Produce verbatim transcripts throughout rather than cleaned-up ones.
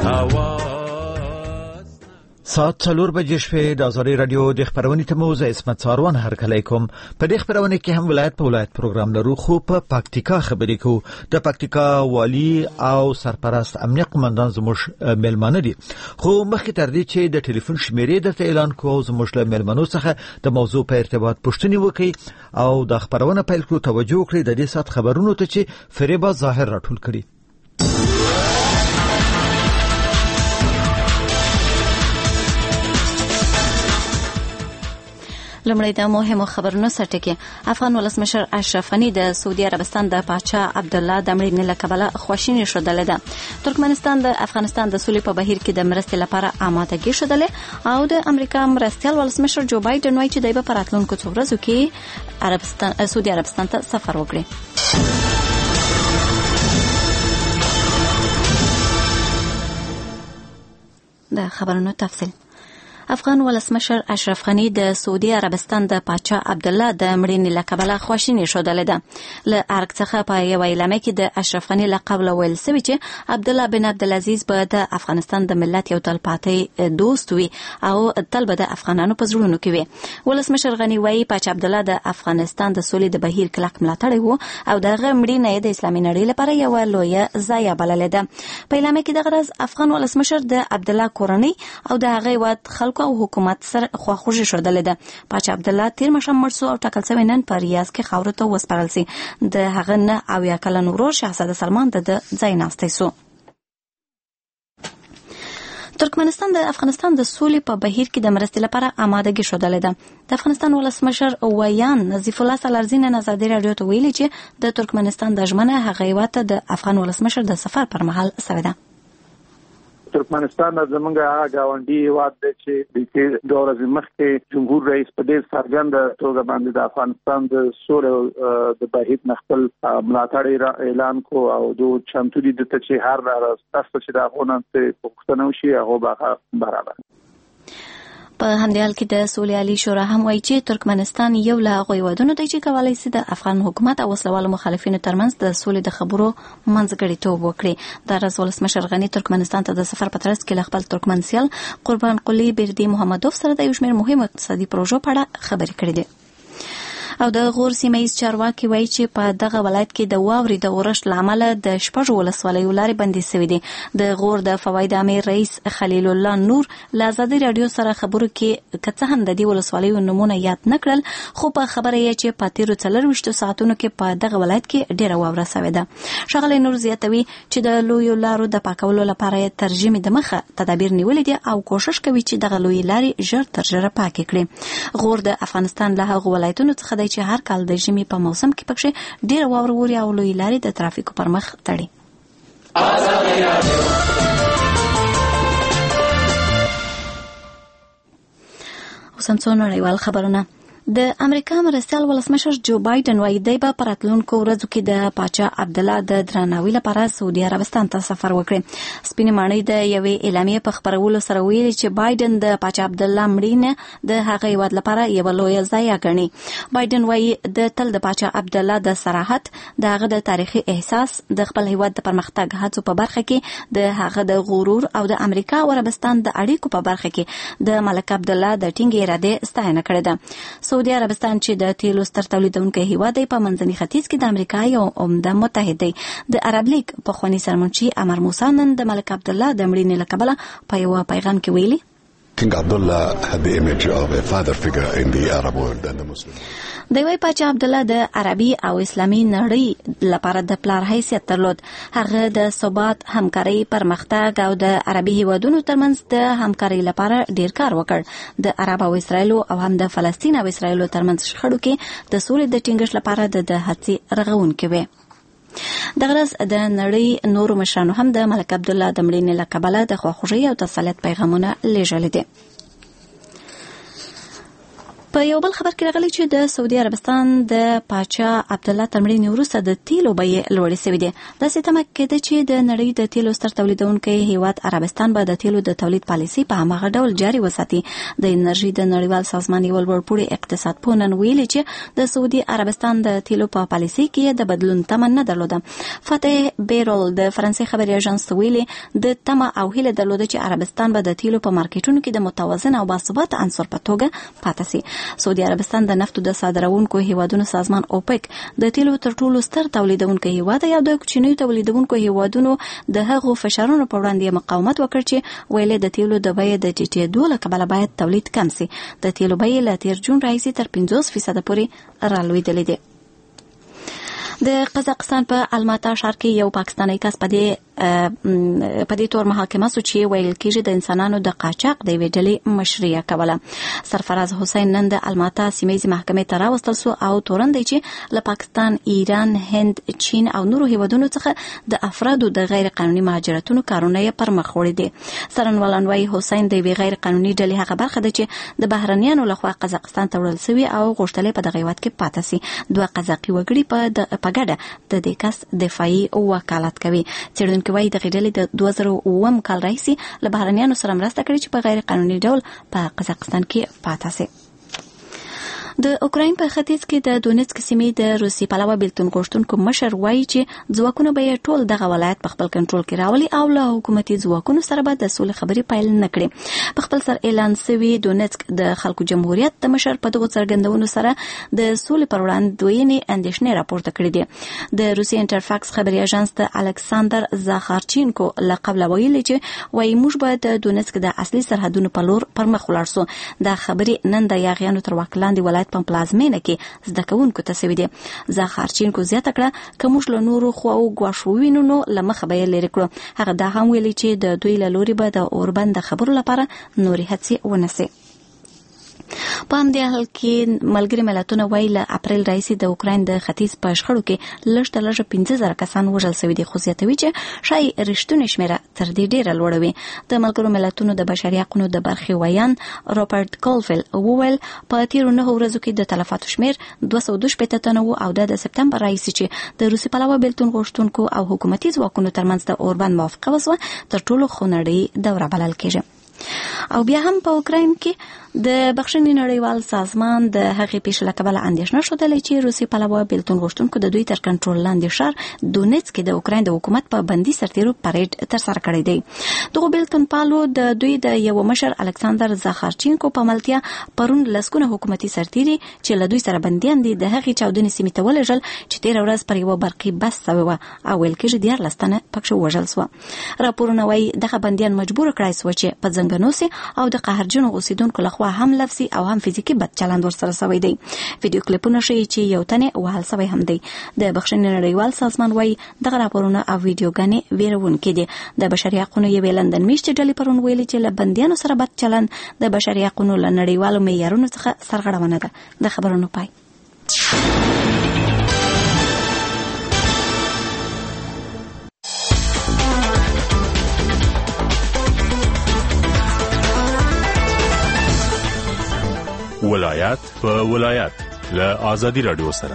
ساعت څلور بجې شوې د ازادي رادیو د خبرونې ته مو زه عصمت ساروان هرکلی کوم. په دې خبرونه کې هم ولایت په ولایت پروګرام لرو، خو په پکتیکا خبرې کوو. د پکتیکا والی او سرپرست امنیه قومندان زموږ میلمانه دي، خو مخکې تر دې چې د ټلیفون شمیرې درته اعلان کوو او زموږ له میلمنو څخه د موضوع په ارتباط پوښتنې وکړي او د خبرونه پیل کړو، توجه وکړئ د دې ساعت خبرونو ته چې فریبا ظاهر راټول کړي. لمړی د مهمو خبرونو سرټکی. افغان ولسمشر اشرف غنی د سعودي عربستان د پاچا عبدالله د مړینې له کبله خواشیني ښودلې ده. ترکمنستان د افغانستان د سولې په بهیر کې د مرستې لپاره آمادګي ښودلې او د امریکا مرستیال ولسمشر جو بایدن وایي چې دی به په راتلونکو څو ورځو کې عربستان سعودي عربستان ته سفر وکړي. د خبرونو تفصیل. افغان ولسمشر اشرف غنی د سعودي عربستان د پاچا عبدالله د مړینې له کبله خواشیني ښودلې ده. له ارګ څخه په یوه اعلامیه کې د اشرف غنی له قبله ویل شوي چې عبدالله بن عبدالعزیز به د افغانستان د ملت یو تلپاتې دوست وي او تل به د افغانانو په زړونو کې وي. ولسمشر غنی وایي پاچا عبدالله د افغانستان د سولې د بهیر کلک ملاتړی و او دغه مړینه د اسلامي نړۍ لپاره یوه لویه ضایعه بللې ده. په اعلامیه کې دغه ورځ افغان ولسمشر د عبدالله کورنۍ او د هغه هیواد خلکو او حکومت سره خواخوږي ښودلې ده. پاچا عبدالله تیر ماښام مړ شو او ټاکل شوی نن په ریاض کې خاورو ته وسپارل شي. د هغه نه اویا کلن ورور شهزاده سلمان د ځای ناستی سو. ترکمنستان د افغانستان د سولې په بهیر کې د مرستې لپاره آمادګي ښودلې ده. د افغانستان ولسمشر ویان نظیف الله سالارزی نن ازادي رادیو ته ویلي چې د ترکمنستان د ژمنه هغه هیواد ته د افغان ولسمشر د سفر پر مهال شوې ده. ترکمنستان زمونږ هغه ګاونډي هیواد دی چې د دوه ورځې مخکې جمهور رئیس په ډېر څرګنده توګه باندې د افغانستان د سولې د بهیر نه خپل ملاتړ اعلان کو او دوی چمتو دي ته چې هر راستاسته چې د افغانانو څخه پوښتنه وشي هغه به برابر. په همدې حال کې د سولې عالی شورا هم وایي چې ترکمنستان یو له هغو هیوادونو دی چې کولی شي د افغان حکومت او وسلوالو مخالفینو ترمنځ د سولې د خبرو منځګړیتوب وکړي. د ورځ ولسمشر غني ترکمنستان ته د سفر په ترڅ کې له خپل ترکمن سیال قربان قلی بردي محمدوف سره د یو شمېر مهم اقتصادي پروژو په اړه خبرې کړې دي. او د غور سیمه‌ییز چارواکي وایي چې په دغه ولایت کې د واورې د اورښت له امله د شپږو ولسوالیو لارې بندي شوې دي. د غور د فواید امیر رئیس خلیل الله نور له ازادي رادیو سره خبرو کې که څه هم د دې ولسوالیو نومونه یاد نه کړل، خو په خبره یې چې په تیرو څلرویشتو ساعتونو کې په دغه ولایت کې ډېره واوره شوې ده. ښاغلی نور زیاتوي چې د لویو لارو د پاکولو لپاره یې تر ژمي دمخه تدابیر نیولي دي او کوشش کوي چې دغه لویې لارې ژر تر ژره پاکې کړي. غور د افغانستان له هغو ولایتونو څخه دی چې هر کال د ژمي په موسم کې پکښې ډېر واوره ووري او لوی لارې د ترافیکو پر مخ تړي. اوس هم څو نړیوال خبرونه. د امریکا مرستیال ولسمشر جو بایدن وایي دی به په راتلونکو ورځو کې د پاچا عبدالله د درناوي لپاره سعودي عربستان ته سفر وکړي. سپینې ماڼۍ د یوې اعلامیې په خپرولو سره ویلي چې بایدن د پاچا عبدالله مړینه د هغه هیواد لپاره یوه لویه ضایعه ګڼي. بایدن وایي د تل د پاچا عبدالله د صراحت، د هغه د تاریخي احساس، د خپل هیواد د پرمختګ هڅو په برخه کې د هغه د غرور او د امریکا او عربستان د اړیکو په برخه کې د ملک عبدالله د ټینګې ارادې ستاینه کړې ده. سعودي عربستان چې د تیلو ستر تولیدونکی هیواد دی په منځني ختیځ کې د امریکا یو عمده متحد دی. د عرب لیگ پخواني سرمنشي عمر موسی نن د ملک عبدالله د مړینې له کبله په یوه پیغام کې ویلي King Abdullah had the image of a father figure in the Arab world and the Muslim. دی وای پاچا عبدالله د عربي او اسلامي نړۍ لپاره د پلار حیثیت درلود. هغه د ثبات، همکارۍ، پرمختګ او د عربي هیوادونو ترمنځ د همکارۍ لپاره ډیر کار وکړ. د عرب او اسرائیل او هم د فلسطین او اسرائیل ترمنځ شخړو کې د سولې د ټینګښت لپاره د هڅې رغونکې وي. دغه ورځ د نړۍ نورو مشرانو هم د ملک عبدالله د مړینې له کبله د خواخوږۍ او تسلیت پیغامونه لیږلي دي. په یو بل خبر کې راغلی چې د سعودي عربستان د پاچا عبدالله تر مړینې وروسته د تیلو بیې لوړې شوې دي. داسې تمه کېده چې د نړۍ د تیلو ستر تولیدونکی هیواد عربستان به د تیلو د تولید پالیسي په هماغه ډول جاري وساتي. د انرژي د نړیوال سازمان یو لوړپوړي اقتصاد پوه نن ویلي چې د سعودي عربستان د تیلو په پالیسي کې د بدلون تمه نه درلوده. فتح بیرول د فرانسې خبري اژانس ویلي د تمه او هیله درلوده چې عربستان به د تیلو په مارکیټونو کې د متوازن او باثباته عنصر په توګه پاتې شي. سعودي عربستان د نفتو د صادرونکو هیوادونو سازمان اوپک د تیلو تر ټولو ستر تولیدونکو هیواد یا د کوچنیو تولیدونکو هیوادونو د هغو فشارونو په وړاندې مقاومت وکړ چې ویلې د تیلو د بیې د ټیټېدو له کبله باید تولید کم شي. د تیلو بیې له تیر جون راهیسې تر پنځوس فیصده پورې رالوېدلې ده. د قزاقستان په الماتا ښار کې یو پاکستاني کس په دې په دې تور محاکمه سو چې ویل کېږي د انسانانو د قاچاق د ویډلې مشرعه کوله. سرفراز حسین نن د الماتا سیمې محکمې ته راوستل سو او تورن دی چې له پاکستان، ایران، هند، چین او نورو هیوادونو څخه د افرادو د غیر قانوني مهاجرتونو کارونه یې پر مخ وړي دي. سرنولان وايي حسین د غیر قانوني ډلې هغه برخه ده چې د بهرنیانو لخوا قزاقستان ته وړل شوی او غوښتل په دغه هیواد کې پاتې شي. دوه قزاقي وګړي په په ګډه د دې کس دفاعي وکالت کوي. څېړونکي وايي د غیډلې د دوه زره اووه کال راهیسې له بهرنیانو سره مرسته کړې چې په غیر قانوني ډول په قزاقستان کې پاتې شي. د اوکراین په ختیځ کې د دونیتسک سیمې د روسي پلوه بیلتون غوښتونکو مشر وایي چې ځواکونه به ټول دغه ولایت په خپل کنټرول کې راولي او له حکومتي ځواکونو سره به د سولې خبرې پیل نه کړي. په خپل سر اعلان شوی دونیتسک د خلکو جمهوریت د مشر په دغه څرګندونو سره د سولې پر وړاندې دوینې اندېښنې راپورته کړې دي. د روسي انټرفاکس خبري اژانس د الکساندر زاخارچینکو لقب ویلي چې وایي موږ به د دونیتسک د اصلي سرحدونو په لور پر مخ ولاړ سو. دا خبرې نن د یاغیانو تر واک لاندې ولایت په پلازمینه کې زده کوونکو ته سوي دي. زاخارچینکو زیاته کړه که موږ له نورو خواو ګواښ ووینو نو له مخه به یې لرې کړو. هغه دا هم ویلي چې د دوی له لوري به د اوربند د خبرو لپاره نورې هڅې ونه سي. په همدې حال کې ملګري ملتونه وایي له اپریل راهیسې د اوکراین د ختیځ په شخړو کې لږ تر لږه پنځه زره کسان وژل شوي دي، خو زیاتوي چې ښایي رښتونې شمېره تر دې ډېره لوړه وي. د ملګرو ملتونو د بشري حقونو د برخې ویان روبرټ کولفیل وویل په تیرو نهو ورځو کې د تلفاتو شمېر دوه سوه دوه شپېته تنه و او دا د سپتمبر راهیسې چې د روسي پلوه بیلتون غوښتونکو او حکومتي ځواکونو ترمنځ د اوربند موافقه وسوه تر ټولو خونړۍ دوره بلل کېږي. او بیا هم په اوکراین کې د بخښنې نړیوال سازمان د هغې پیښې له کبله اندېښنه ښودلې چې روسي پلوه بیلتون غوښتونکو د دوی تر کنټرول لاندې ښار دونیتسک کې د اوکراین د حکومت په بندي سرتیرو پریډ ترسره کړی دی. دغو بیلتون پالو د دوی د یو مشر الکساندر زاخارچینکو په ملتیا پرون لسګونه حکومتي سرتیري چې له دوی سره بندیان دي د هغې چاودنې سیمې ته ولېږل چې تېره ورځ پر یوه برقي بس سوې وه او ویل کېږي دیارلس تنه پکښې وژل سوه. راپورونه وایي دغه بندیان مجبوره کړای سوه چې په زنګنو سي او د قهرجنو اوسیدونکو لخوا هم لفظي او هم فزیکي بد چلند ورسره شوی دی. ویډیو کلیپونه ښیي چې یو تنې وهل شوی هم دی. د بخښنې نړیوال سازمان وایي دغه راپورونه او ویډیوګانې ویرونکي دي. د بشري حقونو یوې لندن میشتې ډلې پرون ویلي چې له بندیانو سره بد چلند د بشري حقونو له نړیوالو معیارونو څخه سرغړونه ده. د خبرونو پای. ولایت په ولایت له آزادی رادیو سره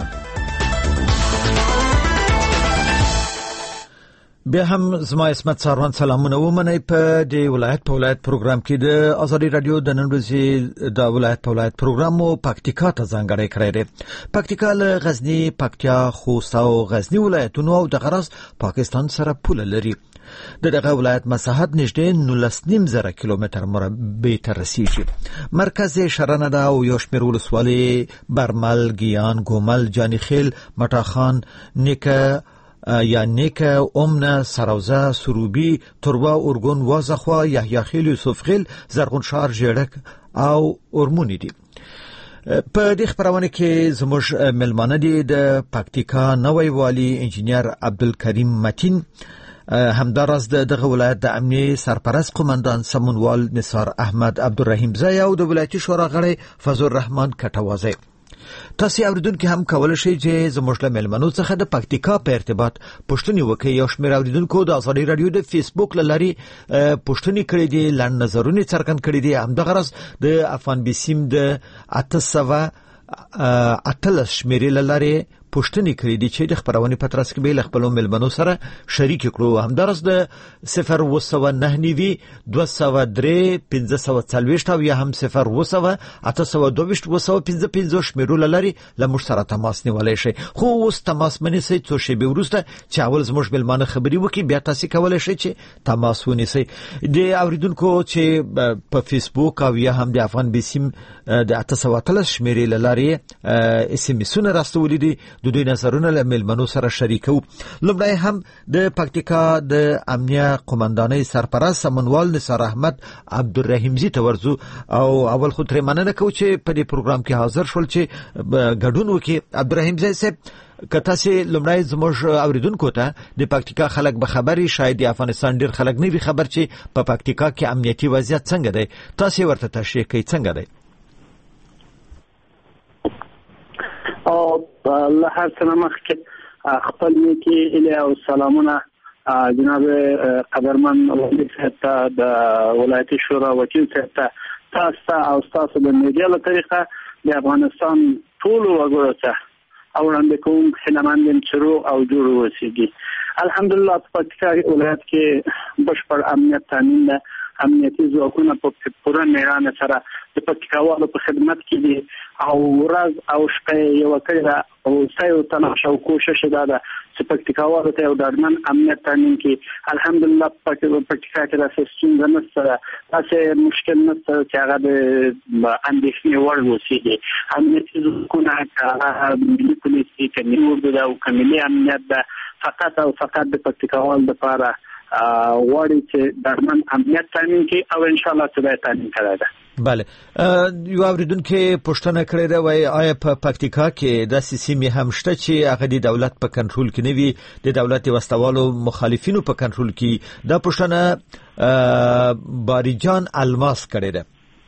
بیا هم زما اسمت ساروان سلامونه ومنئ. په دې ولایت په ولایت پروګرام کې د آزادی رادیو د نن ورځې د ولایت په ولایت پروګرام مو پکتیکا ته ځانګړی کړی دی. پکتیکا له غزنی، پکتیا، خوست او غزنی ولایتونو او د غرض پاکستان سره پوله لري. د دغه ولایت مساحت نږدې نولس نیم زره کیلومتر مربع ته رسیږي. مرکز یې شرنه ده او یو شمېر ولسوالۍ برمل، ګیان، ګومل، جانیخیل، مټاخان، نیکه یا نیکه، امنه، سروزه، سروبي، تربه، ارګون، وازخوا، یحیاخیل، یوسفخیل، زرغونشار، ژیړک او ارمونی دي. په دې خبرونه کې زموږ ملمانه دي د پکتیکا نوی والی انجینیر عبدالکریم متین، همداراز د دغه ولایت د امنیه سرپرست قومندان سمونوال نثار احمد عبدالرحیم زای او د ولایتي شورا غړی فضل الرحمن کټوازی. تاسو اوریدونکو هم کولای شئ چې زموږ له ملمنو څخه د پکتیکا په ارتباط پوښتنې وکړئ. یو شمېر اوریدونکو د آزادي رادیو د فیسبوک لاري پوښتنې کړې دي، لاندې نظرونه څرګند کړي دي. همدغه راز د افغان بسیم د اته سوه اتلس شمیرې لاري پوښتنې کړې دي چې د خبرونې په ترڅ کې به خپل ملمنو سره شریک کړو. همدارس د صفر و سوه نه نیوي دوه سوه درې پنځه سوه څلوېښت او یا هم صفر و سوه اته سوه دوه و سوه پنځه پنځه شمیرو لاري له موږ سره تماس نیولای شي. خو اوس تماس منیسئ څو شېبې وروسته چې اول زموږ ملمانه خبري وکړي، بیا تاسو کولای شئ چې تماس ونیسئ. د اوریدونکو چې په فیسبوک او یا هم د افغان بسیم د اته سوه اتلس شمیرې لاري اس ام اسونه راستولې دي، د دوی نظرونه له ملمنو سره شریکو. لومړی هم د پکتیکا د امنیه قومندانۍ سرپرست سمنوال نثار احمد عبدالرحیمزي ته ورځو او اول خو ترې مننه کوو چې په دې پروګرام کې حاضر شول چې ګډون وکړي. عبدالرحیمزي صاحب، که تاسو لومړی زموږ اوریدونکو ته د پکتیکا خلک به خبري، شاید د افغانستان ډیر خلک نه وي خبر چې په پکتیکا کې امنیتي وضعیت څنګه دی، تاسو ورته تشریح کړئ څنګه دی. او الله هر څه مخکې خپل نیکی اله او سلامونه جناب قدرمن وزیر صاحب ته، د ولایتي شورا وکیل صاحب ته، تاسو او تاسو د میډیا له طریقه د افغانستان ټول وګړو ته او وړاندې کوم هیلهمند یم چې روغ او جوړ اوسېږي. الحمدلله په پکتیکا ولایت کې بشپړ امنیت تامین ده. امنیتي ځواکونه په پوره میړانه سره د پکتیکاوالو په خدمت کې دي او ورځ او شپه یو کړه او سایو تلاش او کوشش ده چې پکتیکاوالو ته یو ډاډمن امنیت تامین کړي. الحمدلله په پکتیکا کې د سیستم نشته، تاسو مشکل نشته چې هغه د اندېښنې وړ وسیږي. امنیتي ځواکونه هغه ملي پولیس کې نیول او کملي امنیت ده، فقط او فقط د پکتیکاوالو لپاره غواړي چې ډاډمن امنیت تامین کړي او ان شاء الله ته تامین کړي ده. بله، یو اوریدونکو پوښتنه کړې ده، وایي آیا په پکتیکا کې د سیمې هم شته چې هغه د دولت په کنټرول کې نه وي، د دولت وسوالو مخالفینو په کنټرول کې؟ دا پوښتنه باریجان الماس کړې ده.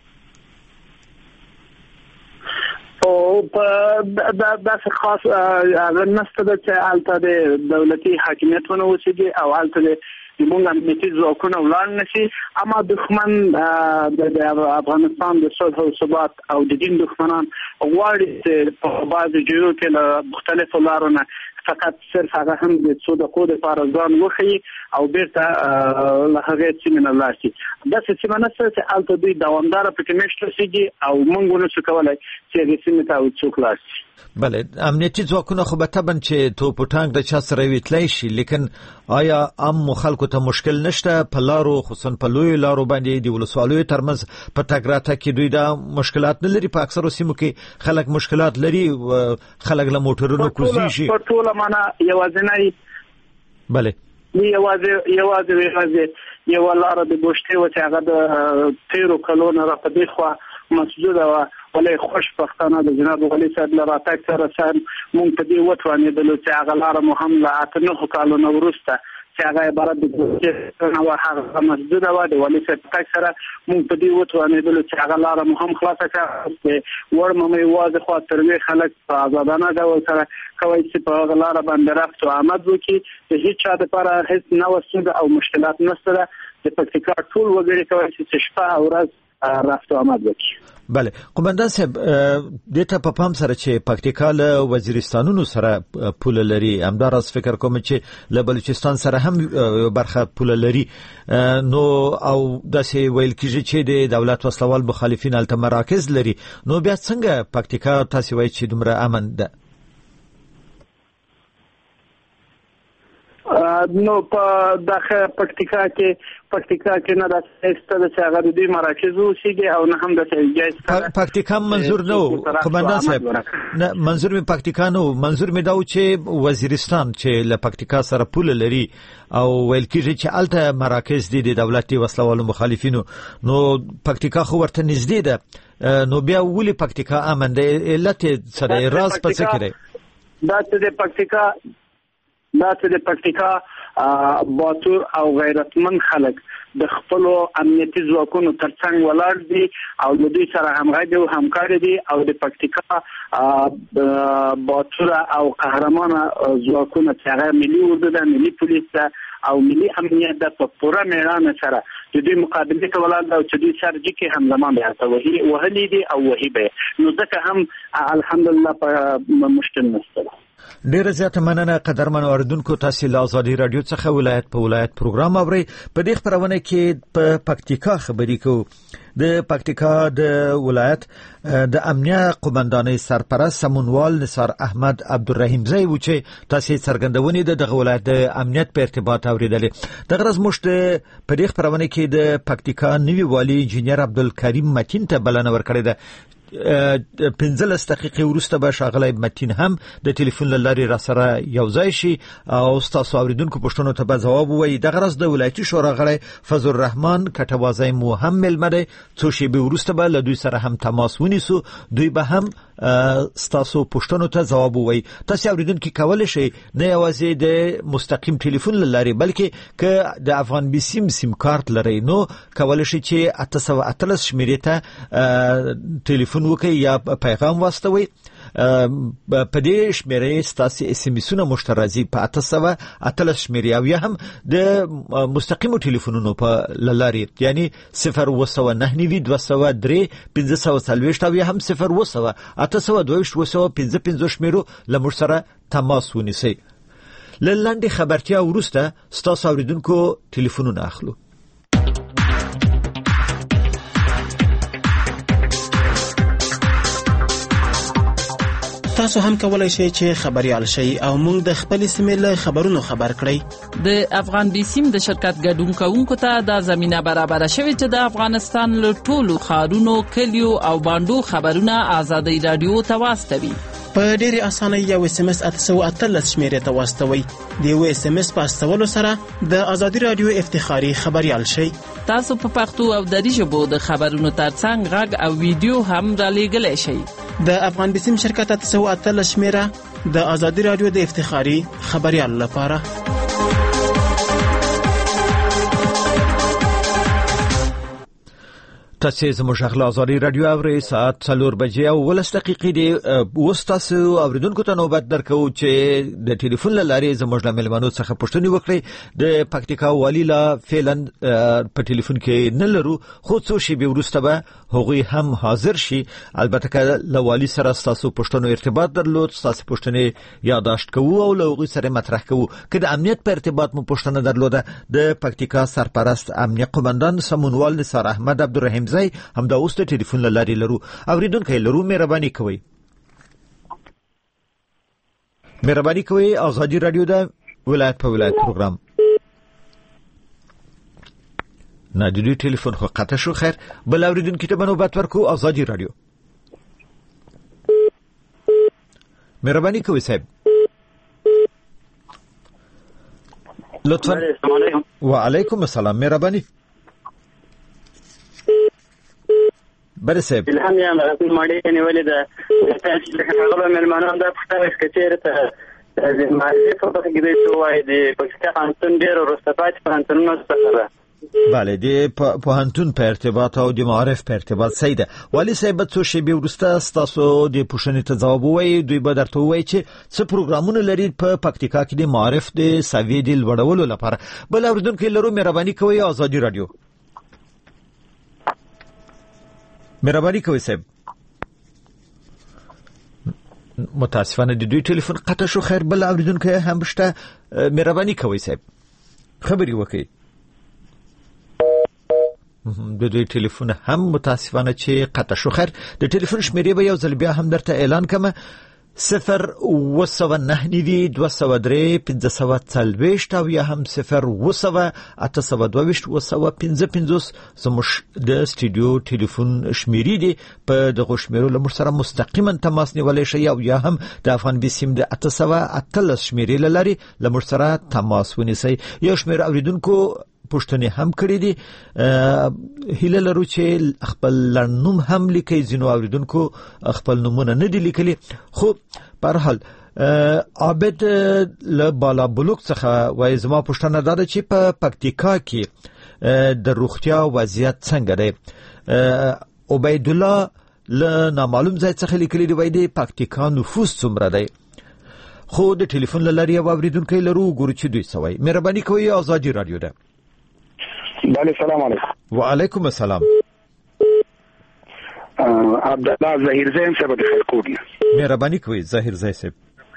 او په داسې خاص هغه نسته ده چې هلته د دولتي حاکمیت ونه اوسېږي او هلته د موږ امنیتي ځواکونه ولاړ نشي. اما دښمن د افغانستان د صلح او ثبات او د دین دښمنان غواړي چې په بعضو ځایونو کې له مختلفو لارو نه فقط صرف هغه هم د څو دقیقو دپاره ځان وښیي او بیرته له هغې سیمې نه لاړ شي. داسې سیمه نشته چې هلته دوی دوامداره پکې میشت اوسېږي او موږ ونشو کولی چې هغې سیمې ته څوک لاړ شي. بله، امنیتي ځواکونه خو به طبعا چې توپ و ټانک د چا سره وي تللی شي، لیکن آیا عام خلکو ته مشکل نشته په لارو، خصوصا په لویو لارو باندې د ولسوالیو ترمنځ په تګ راتګ کې دوی دا مشکلات نه لري؟ په اکثرو سیمو کې خلک مشکلات لري، خلک له موټرونو کوزي شي. په ټوله معنا یوازینی بله یوازې یوازې یوازې یو لاره د ګوشتې و چې هغه د تیرو کلونو را په دې خوا مسجوده وه، ولې خوش پښتانه د جناب والي صاحب له راتګ سره سره موږ په دې وتوانېدلو چې هغه لاره مو هم له اته نهو کالونو وروسته چې هغه عبارت د ګوشتې نه وه، هغه مسجوده وه. د والي صاحب تګ سره موږ په دې وتوانېدلو چې هغه لاره مو هم خلاصه کړه چې وړ مو یوازې خوا تروې خلک په ازادانه ډول سره کوي چې په هغه لاره باندې رفت و آمد وکړي. د هېچ چا دپاره هېڅ نوه ستونزه او مشکلات نشته ده. د پکتیکا ټول وګړي کولی شي چې شپه او ورځ رفت و آمد وکړي. بله، قومندان صاحب، دې ته په پام سره چې پکتیکا له وزیرستانونو سره پوله لري، همداراز فکر کوم چې له بلوچستان سره هم یو برخه پوله لري، نو او داسې ویل کېږي چې د دولت وسلوال مخالفین هلته مراکز لري، نو بیا څنګه پکتیکا تاسې وایي چې دومره امن ده؟ نو په داخله پکتیکا کې پکتیکا کې نه د ستاسو چې هغه د مراکز اوسېږي او نه هم د ځای پکتیکا منظور نه و قومندان صاحب، نه منظور می پکتیکا نه و، منظور می دا و چې وزیرستان چې له پکتیکا سره پوله لري او ویل کېږي چې الته مراکز دي د دولتي وسلوالو مخالفینو، نو پکتیکا خو ورته نږدې ده، نو بیا ولې پکتیکا امن ده؟ علت څه دی؟ راز په څه کې دی؟ دا چې د پکتیکا دا چې د پکتیکا باتور او غیرتمن خلک د خپل امنیتي ځواکونو ترڅنګ ولاړ دي او د دوی سره همغږي او همکار دي او د پکتیکا باتور او قهرمان ځواکونو چې ملي اردو د ملي پولیس او ملي امنیت د په پوره میړانه سره د دې مقابله ته ولاړ او چې دوی سره چې هم زمام بیا ته وهي وهلي دي او وهي نو ځکه هم الحمدلله په مشکل نشته. ډیره زیاته مننه قدرمن اوریدونکو، تاسو له آزادي رادیو څخه ولایت په ولایت پروګرام اورئ. په دې خبرونه کې په پکتیکا خبرې کوو. د پکتیکا د ولایت د امنیه قومندانۍ سرپرست سمونوال نثار احمد عبدالرحیم زئی و چې تاسو څرګندونې د دغه ولایت د امنیت په ارتباط اوریدلې. دغه ورځ موږ په دې خبرونه کې د پکتیکا نوی والی انجینیر عبدالکریم متین ته بلنه ورکړې ده. پنځلس دقیقې وروسته به ښاغلی متین هم د ټلیفون له لارې را سره یو ځای شي او ستاسو اوریدونکو پوښتنو ته به ځواب ووایي. دغه ورځ د ولایتي شورا غړی فضل الرحمن کټوازی مو هم مېلمه دی. څو شېبې وروسته به له دوی سره هم تماس ونیسو، دوی به هم ستاسو پوښتنو ته ځواب ووایي. تاسو اوریدونکو کولی شئ نه یوازې د مستقیم ټلیفون له لارې بلکې که د افغان بي سیم سیم کارت لرئ نو کولی شئ چې اته سوه اتلس شمیرې ته ټلیفون وکړئ یا پیغام واستوئ. په دې شمیرې ستاسو اس ام اسونه مشترزي په اته سوه اتلس شمیرې او یا هم د مستقیمو ټلیفونونو په لارې یعنی صفر اوه سوه نهه نوي دوه سوه درې پنځه سوه څلوېښت او یا هم صفر اوه سوه اته سوه دوه ویشت اوه سوه پنځه پنځوس شمیرو له موږ سره تماس ونیسئ. له لنډې خبرتیا وروسته ستاسو اوریدونکو ټلیفونونه اخلو. تاسو هم کولای شئ چې خبريال شئ او موږ د خپل سیمې له خبرونو خبر کړئ. د افغان بي سیم د شرکت ګډون کوونکو ته د زمينه برابر شوه چې د افغانستان له ټولو خارونو، کلیو او باندو خبرونه آزادي رادیو ته واستوي. په ډېر اسانه یو اس ام اس اته سوه اتلس شمیرې ته واستوي. د یو اس ام اس په استولو سره د آزادي رادیو افتخاري خبريال شئ. تاسو په پښتو او دری ژبو د خبرونو ترڅنګ غږ او ویډیو هم را لېږلی شئ. د افغان بي سیم شرکت اته سوه اتلس شمیره د آزادي رادیو د افتخاري خبريال لپاره. تاسو زموږ غږ آزادي رادیو اورئ. ساعت څلور بجې او ولس دقیقې دی. اوس تاسو اوریدونکو ته نوبت درکو چې د ټلیفون له لارې زموږ له مېلمنو څخه پوښتنې وکړئ. د پکتیکا والی لا فعلا په ټلیفون کې نه لرو، خو څو شېبې وروسته به هغوی هم حاضر شي. البته که له والی سره تاسو پوښتنو ارتباط درلود، تاسو پوښتنې یادداشت کوو او له هغوی سره مطرح کوو. که د امنیت په ارتباط مو پوښتنه درلوده، د پکتیکا سرپرست امنیه قومندان سمونوال نثار احمد عبدالرحیم زئی هم دا اوس د ټلیفون له لارې لرو. اوریدونکو لرو، مهرباني کوئ مهرباني کوئ آزادي رادیو د ولایت په ولایت پروګرام. نه د دې ټلیفون خو قطع شو. خیر، بل اوریدونکو ته نوبت ورکو. آزادي رادیو، مهرباني کوئ صاحب لطفا. وعلیکم السلام، مهرباني. بله صاحب الهام یم غوښتل ماړي کنيولې ده تاسو څنګه هغه مېلمانان د پښتنه کچېره ته د ماړي په توګه کې دی وای د پاکستان انتون ډیر ورستپات په انتونو سره. بله، د پوهنتون په ارتباط او د معارف په ارتباط صحیح ده. والی صاحب څو شېبې وروسته تاسو د پوښتنې ته ځواب ووایي. دوی به درته ووایي چې څه پروګرامونه لري په پکتیکا کې د معارف د سویې د لوړولو لپاره. بل اوریدونکو لرو، مهرباني کوئ آزادي رادیو، مهرباني کوئ صاحب. متاسفانه د دوی ټلیفون قطع شو. خیر، بل اوریدونکو هم شته، مهرباني کوئ صاحب خبري وکړئ. د دوی ټلیفون هم متاسفانه چې قطع شو. خیر، د ټلیفون شمیرې به یو ځل بیا هم درته اعلان کړم. صفر اوه سوه نهه نوي دوه سوه درې پنځه سوه څلوېښت او یا هم صفر اوه سوه اته سوه دوه ویشت اوه سوه پنځه پنځوس زموږ د سټوډیو ټلیفون شمیرې دي. په دغه شمیرو له موږ سره مستقیما تماس نیولی شئ او یا هم د افغان بي سیم د اته سوه اتلس شمیرې له لارې له موږ سره تماس ونیسئ. یو شمېر اوریدونکو پوښتنې هم کړې دي. هیله لرو چې خپل لړنوم هم لیکي. ځینو اوریدونکو خپل نومونه نه دي لیکلي، خو په هر حال عابد له بالا بلوک څخه وای زما پوښتنه ده چې په پکتیکا کې د روغتیا وضعیت څنګه دی؟ عبید الله له نامعلوم ځای څخه لیکلي دی وای د پکتیکا نفوس څومره دی، خو د ټلیفون لاري اوریدونکو لرو ګورو چې دوی سوي. مهرباني کوئ آزادی رادیو ده. بله سلام علیکم. وعلیکم السلام. عبدالله ظهیر زین صاحب د خلکوټ نه. مهرباني کوئ ظهیر زین صاحب.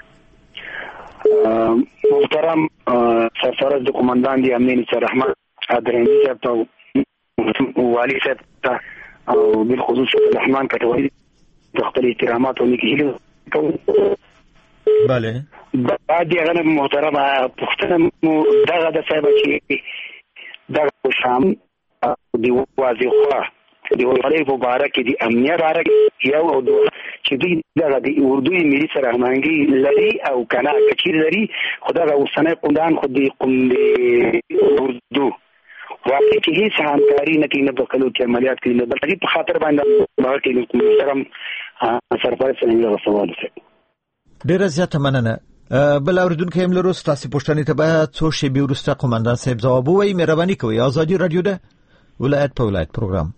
محترم سرفرز د قومندان دی امین رحمان ادرنګي صاحب ته والی صاحب ته او بالخصوص الرحمن کټوری د خپل احترامات او نیکي کوم. بله بعد یې غنم محترم پښتنه مو دغه د صاحب چې دغه شام دی واځي خو دی ولې په باره کې دی امنیت راغی یو او دوه چې دوی دغه د اردوی ملي سره همغږي لري او کنه کچیر لري خدای اوسنه قومندان خو دی قوم اردو واقعي کې هیڅ همکاري نه کوي نه په کلو کې عملیات کوي نه بلکې په خاطر باندې باور کوي محترم سرپرست څنګه سوال وکړي. ډیره زیاته مننه. بل اوریدونکو هم لرو ستاسو پوښتنې ته به څو شی به ورسته قومندان صاحب جواب وایي. مهرباني کوئ آزادی رادیو ده ولایت په ولایت پروګرام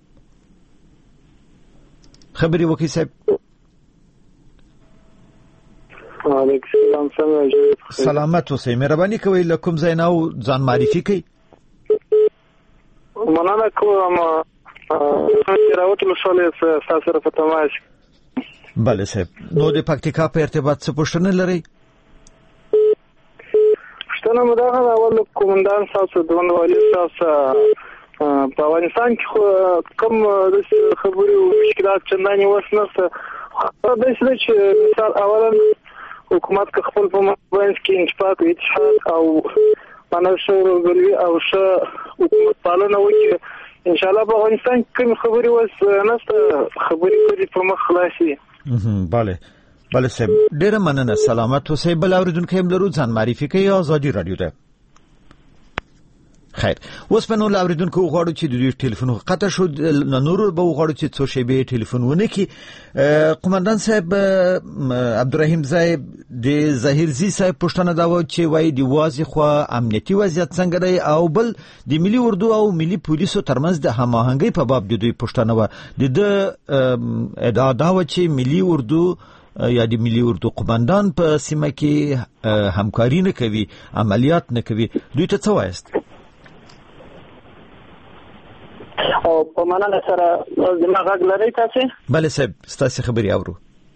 خبري وکي صاحب. وعلیکم السلام. څنګه سلامت اوسئ. مهرباني کوئ له کوم ځای نه ځان معرفي کړئ. مننه کوم راوت له شولې تاسو سره په تماس. بله صاحب. نو د پکتیکا په ارتباط څه پوښتنه لرئ؟ پوښتنه مو دا ده اول قومندان تاسو د ونوالي تاسو په افغانستان کې کوم د خبرو او مشکلات چنداني وسنه خو د چې مثال اولا حکومت که خپل په مابین کې انتفاق اتحاد او باندې شو غوړي او ش حکومت پالنه وکړي ان شاء الله په افغانستان کې کوم خبري وسنه خبري کوي په مخ خلاصي. بله بله صاحب ډیره مننه. سلامت اوسئ. بل اوریدونکو هم لرو ځان معرفي کوي آزادی رادیو ده. خیر اوس په نو اوریدونکو غواړو چې د دوی ټلیفون قطع شو نور به غواړو چې څو شی به ټلیفون ونه کی. قومندان صاحب عبدالرحیم صاحب د ظهیر زی صاحب پوښتنه دا و چې وای دی واځي خو امنیتي وضعیت څنګه دی او بل د ملي اردو او ملي پولیسو ترمنځ د هماهنګۍ په باب د دوی پوښتنه و د ادعا دا و چې ملي اردو یا د ملي اردو قومندان په سیمه کې همکاري نه کوي عملیات نه کوي. دوی ته څه وایست؟ او په مننه سره زما غږ لري تاسو؟ بله صاحب ستاسو خبري اورو.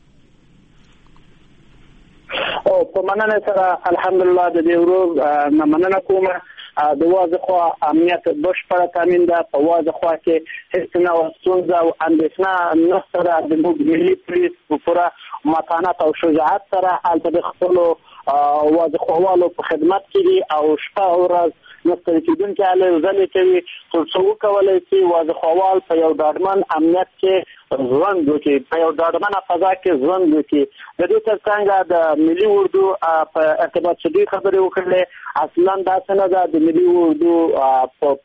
او په مننه سره الحمدلله د دې ورو مننه کوم. د واځه خو امنیت بشپړه تامین ده. په واځه خو کې هیڅ نه ستونزه او اندېښنه نه سره د ملي پولیس په پوره متانت او شجاعت سره هلته د خپلو واځه خوالو په خدمت کې دي او شپه او ورځ نستړي کېدونکي هلې ځلې کوي تر څو وکولی شي واځه خوال په یو ډاډمن امنیت کې ژوند وکړي، په یو ډاډمنه فضا کې ژوند وکړي. د دې ترڅنګ د ملي اردو په ارتباط چې دوی خبرې وکړلې اصلا داسې نه ده. د ملي اردو په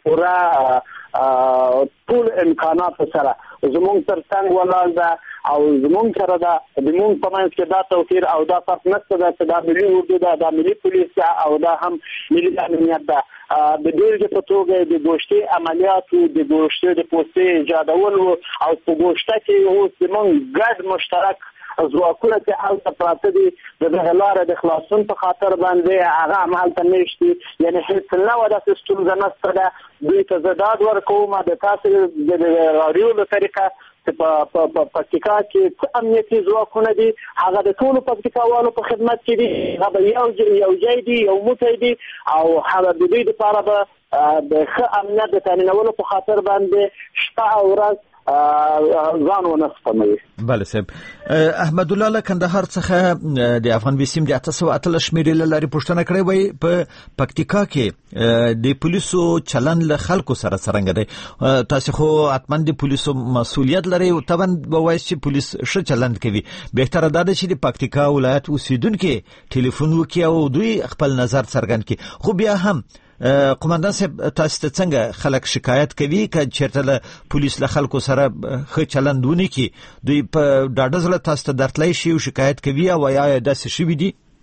پوره ټول امکاناتو سره زمونږ ترڅنګ ولاړ ده او زمونږ سره ده. د مونږ په منځ کې دا توپیر او دا فرق نشته ده چې دا ملي اردو ده، دا ملي پولیس ده او دا هم ملي امنیت ده. د بېلګې په توګه د ګوشتي عملیاتو د ګوشتي د پوستې ایجادول او په ګوشته کې اوس زمونږ ګډ مشترک ځواکونه چې هلته پراته دي د دغه لارې د خلاصون په خاطر باندې هغه هم هلته میشتي. یعنې هېڅ نه وه داسې ستونزه نشته ده. دوی ته زه ډاډ ورکوم د تاسو د راډیو له طریقه چې په پکتیکا کې څه امنیتي ځواکونه دي هغه د ټولو پکتیکاوالو په خدمت کې دي. هغه به یو یو ځای دي یو موټی دي او هغه د دوی دپاره به د ښه امنیت د تامینولو په خاطر باندې شپه او ورځ ځان ونه سپموي. بله صاحب. احمد الله له کندهار څخه د افغان بیسیم د اته سوه اتلس شمېرې له لارې پوښتنه کړې وای په پکتیکا کې د پولیسو چلن له خلکو سره څرنګه دی؟ تاسو خو حتما د پولیسو مسؤلیت لرئ او طبعا به وایي چې پولیس ښه چلند کوي. بهتره دا ده چې د پکتیکا ولایت اوسیدونکي ټلیفون وکړي او دوی خپل نظر څرګند کړي. خو بیا هم قومندان صاحب تاسو ته څنګه خلک شکایت کوي که چېرته له پولیس له خلکو سره ښه چلند ونه کړي دوی په ډاډه زړه تاسو ته درتلی شي او شکایت کوي او یا داسې شوي دي؟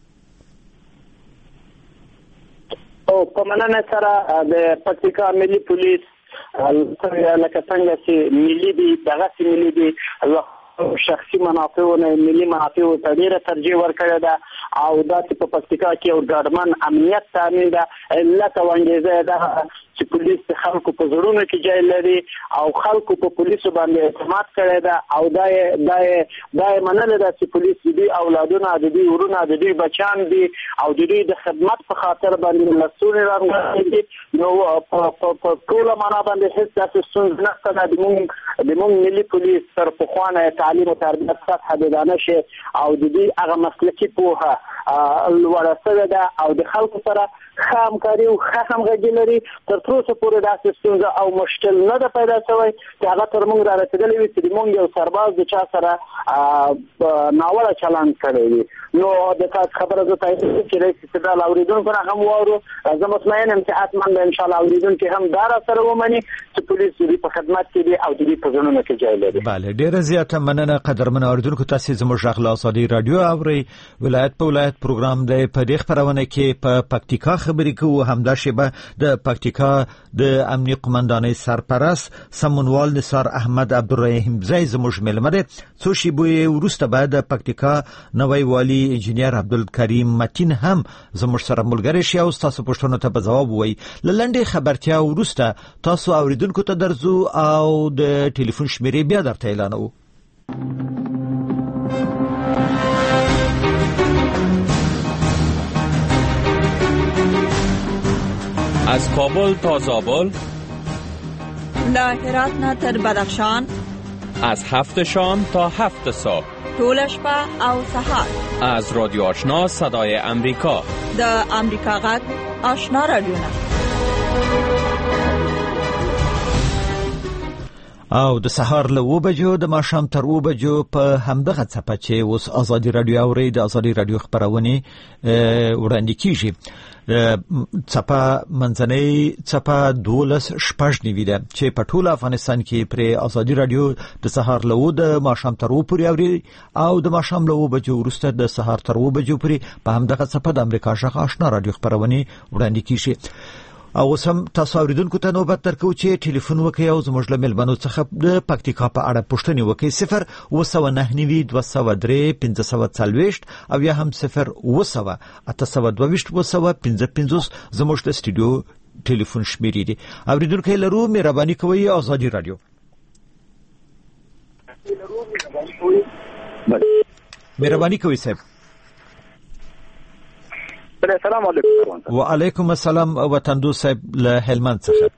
او په مننه سره د پکتیکا ملي پولیس لکه څنګه چې ملي دي دغه ملي دي شخصي منافعونه ملي منافعو ته ډیره ترجیح ورکړې ده او دا چې په پکتیکا کې یو ګډمن امنیت تامین ده لکه وانګیزه ده چې پولیس خلکو په زړونو کې ځای لري او خلکو په پولیسو باندې اعتماد کړی ده او دا دا دا منل ده چې پولیس دې اولادونه د دې ورونه د دې بچان دي او د دې د خدمت په خاطر باندې مسؤل راغلي نو په ټول معنا باندې هیڅ تاسو څنګه نشته د موږ د موږ ملي پولیس تر په خوانه تعلیم او تربیت سطح د دانش او د دې هغه مسلکي پوهه ورسره ده او د خلکو سره همکاري او همغږي لري تر څو پورې داسې ستونزه او مشکل نه ده پیدا شوی چې هغه تر موږ را رسیدلی وي چې موږ یو سرباز د چا سره ناوړه چلند کړی وي نو د تاسو خبره زه تاسو چې رئیس استدلال اوریدونکو نه هم وورو زه مطمئن یم چې حتما به ان شاء الله اوریدونکو هم دار سره ومني چې پولیس دې په خدمت کې دي او دې په ځانونو کې ځای لري. بله ډیره زیاته مننه قدرمن اوریدونکو تاسو زموږ غږ له آزادي رادیو اوري ولایت په ولایت پروګرام دی په دې خبرونه کې په پکتیکا خبرې کوو همدا شیبه د پکتیکا د امنیه قومندانۍ سرپرست سمونوال نثار احمد عبدالرحیم زئی زموږ ملمه دی څو شیبې وروسته بعد د پکتیکا نوی والی انجینیر عبدالکریم متین هم زموږ سره ملګری شي او تاسو پوښتنو ته به ځواب وایي. لنډه خبرتیا وروسته تاسو اوریدونکو ته درځو او د ټلیفون شمیرې بیا درته اعلانوو. از کابل تا زابل، له هرات نه تر بدخشان، از هفت شام تا هفت صبح، ټول شپه او سهار، از رادیو آشنا صدای امریکا، د امریکا غږ آشنا رادیو نه او د سهار له و بجو د ماښام تر و بجو په همدغه څپه چې اوس آزادي رادیو اوري د آزادي رادیو خبرونه وړاندې کیږي. څپه منځنۍ څپه دولس شپږ نیوي ده چې په ټول افغانستان کې پر آزادي رادیو د سهار له و د ماښام تر و پورې اوري او د ماښام له و بجو وروسته د سهار تر و بجو پورې په همدغه څپه د امریکا غږ آشنا رادیو خبرونه وړاندې کیږي. او سم تاسو اوریدونکو ته نوبت درکو چې ټلیفون وکړئ او زموږ له ملبانو څخه د پکتیکا په اړه پوښتنې وکړئ. صفر اوه سوه نهه نوي دوه سوه درې پنځه سوه څلوېښت او یا هم صفر اوه سوه اته سوه دوه ویشت اوه سوه پنځه پنځوس زموږ د سټوډیو ټلیفون شمیرې دي. اوریدونکو لرو مهرباني کوئ آزادي رادیو. مهرباني کوئ صاحب. السلام علیکم. وعلیکم السلام وطندو صاحب له هلمند څخه.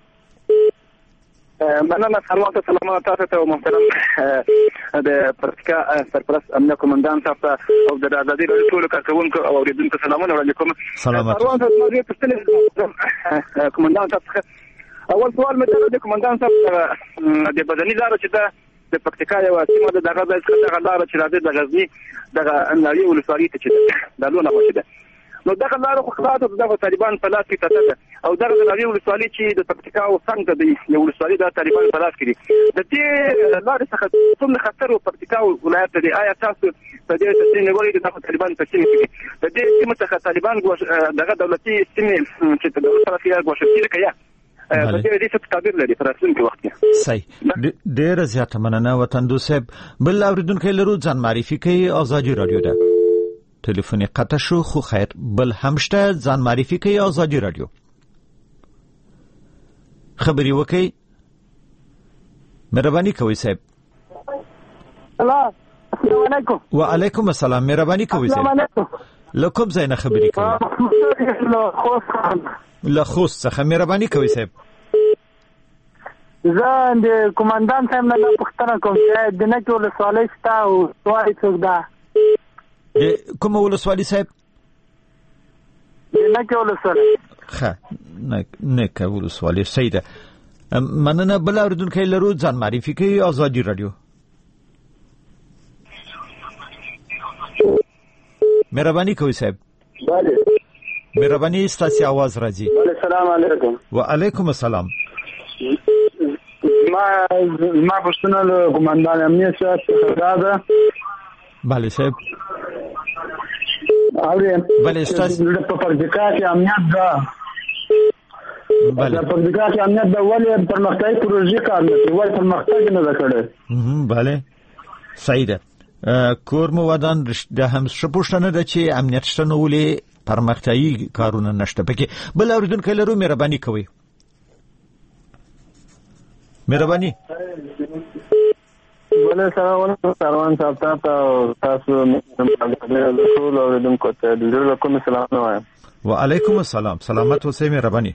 مننه سلامات سلامات تاسو ته محترم د پکتیکا سرپرست امنیه قومندان صاحب او د آزادي رادیو ټول کارکونکو او اوریدونکو سلامونه وړاندې کوم. سلامات. قومندان صاحب اول سوال مې د قومندان صاحب د بدني لارو چې دا د پکتیکا یو سیمه د دغه ځای څخه دغه لار چې راځي د غزنی دغه نړۍ ولسوالۍ ته چې د لونه وشده نو دغه لارو خو خلاص دغه طالبان په لاس کې تته او دغه نړۍ ولسوالۍ چې د پکتیکا او څنګه د یو ولسوالۍ د طالبان په لاس کې دي د دې لارې څخه څومره خطر او پکتیکا ولایت دی آیا تاسو په دې تصمیم نیولې د طالبان په سیمه کې د دې سیمه څخه طالبان دغه دولتي سیمه چې د دولت طرفي غوښتل کړي په دې دې څه تعبیر لري پر راتلونکي وخت کې. صحیح ډېر زیاته مننه وطندو صاحب. بل اوریدونکو لرو ځان معرفي کوي آزادي رادیو ده. ټلیفون قطع شو خو خیر بل همشته ځان معرفي کوي آزادي رادیو. خبري وکي مهرباني کوي صاحب. السلام علیکم. وعلیکم السلام مهرباني کوي صاحب. لکم زینه خبري کوي. له خوست څخه مهرباني کوي صاحب. زه د قومندان صاحب نه پوښتنه کوم چې د نکو ولسوالۍ ستا او سوالي څوک ده؟ د کوم ولسوالۍ صاحب؟ د نکو ولسوالۍ. ښه نکو ولسوالۍ صحیح ده. مننه. بل اوریدونکی لرو ځان معرفي کوي آزادي رادیو. مهرباني کوي صاحب. بله مهرباني ستاسو आवाज راځي. السلام علیکم. وعلیکم السلام. ما ما پوښتنه له قومندان امنیت څخه ده. بله صاحب. اوري بله ستاسو په پکتیکا کې امنیت ده د پکتیکا کې امنیت د ولې پرمختیايي پروژې کار نه کوي ولې پرمختګ نه وکړي bale صحیح ده کور مو ودان د هم شپوشتنه ده چې امنیت شته نو ولې پرمختیايي کارونه نشته پکې بل اوریدونکو لرو مهرباني کوي مهرباني بله سلام علیکم سروان صاحب تاسو تاسو د ټول اوریدونکو ته د ډېر کوم سلام وایم وعلیکم السلام سلامت اوسئ مهرباني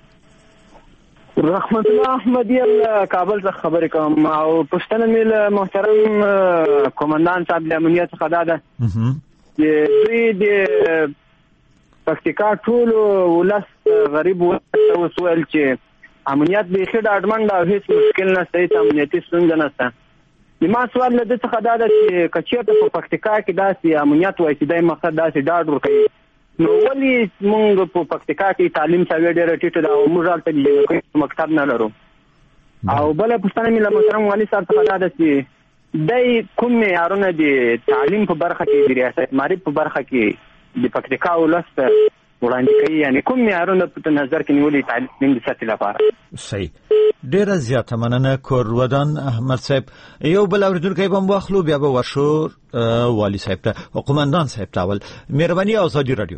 رحمت الله احمدی کابل څخه خبرې کوم او پښتنه مې محترم کمانډان صاحب د امنیت څخه دا ده چې دوی د پکتیکا ټول ولس غریب وسویل چې امنیت به خې د اډمنډ او هیڅ مشکل نشته هیڅ امنیتي ستونزه نشته ما سوال له دې څخه دا ده چې کچېرته په پکتیکا کې داسې امنیت وایي چې دای مقصد داسې ډاډ ورکوي نو ولې موږ په پکتیکا کې تعلیم سوي ډېره ټیټه ده او موږ هلته د مکتب نه لرو او بله پوښتنه مې له محترم والي صاحب څخه دا ده چې دی کوم معیارونه د تعلیم په برخه کې د ریاست معرف په برخه کې د پکتیکا ولس ته وړاندې کوي یعنی کوم معیارونه په نظر کې نیولي تعلیم د سطحې لپاره صحیح ډېره زیاته مننه کور ودان احمد صاحب یو بل اوریدونکی به واخلو بیا به ورشو والی صاحب ته قومندان صاحب ته اول مهرباني آزادی رادیو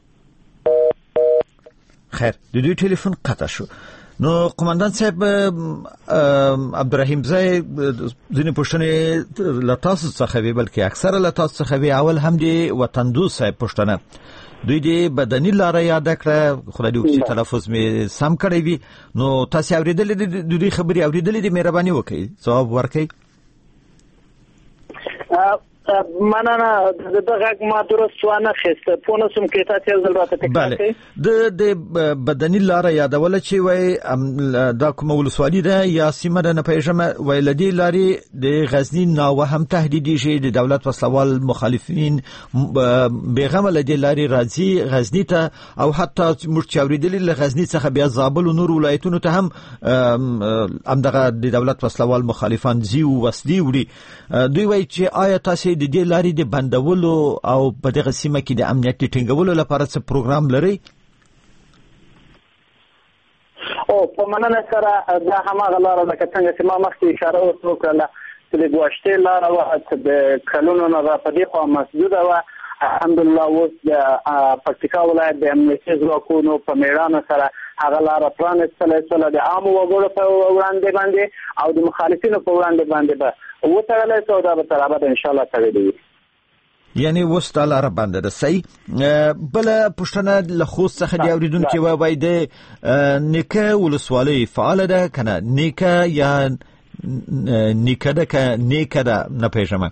خیر د دوی ټلیفون قطع شو نو قومندان صاحب عبدالرحیم زای ځینې پوښتنې له تاسو څخه وي بلکې اکثره له تاسو څخه وي اول هم د وطن دوست صاحب پوښتنه دوی د بدني لاره یاد کړه خدای دې وکړي تلفظ مې سم کړی وي نو تاسو اوریدلې د دوی خبرې اوریدلې دي مهرباني وکړئ ځواب ورکړئ مننه دغه ما درست وانه خسته پونه سم کې تاسو ځل راته تکرار کړئ د د بدني لاره یادول چې وای دا کوم ولسوالي ده یا سیمه ده نه پېژنم وای لدی لاري د غزنی ناوه هم تهدیدي شي د دولت وسلوال مخالفین بیغمه لدی لاري راځي غزنی ته او حتی مرچاوریدل له غزنی څخه بیا زابل او نور ولایتونو ته هم هم دغه د دولت وسلوال مخالفان زیو وسلی وړي دوی وای چې آیا تاسو د دې لارې د بندولو او په دغه سیمه کې د امنیت ټینګولو لپاره څه پروګرام لري او په مننه سره دا هماغه لاره ده څنګه چې ما مخکې اشاره وکړه چې د ګواشتې لاره وه چې د کلونو نه په دې خوا مسدوده وه الحمدلله اوس د پکتیکا ولایت د امنیتي ځواکونو په میړانه سره هغه لاره پرانستلی شوله د عامو وګړو په وړاندې باندې او د مخالفینو په وړاندې باندې به وتړلی شو دا به تر ابده انشاءالله تړلی وي یعنی اوس دا لاره بنده ده صحیح بله پوښتنه له خوست څخه د اورېدونکي ووایي د نیکه ولسوالۍ فعاله ده که نه نیکه یا نیکه ده که نیکه ده نه پېژنم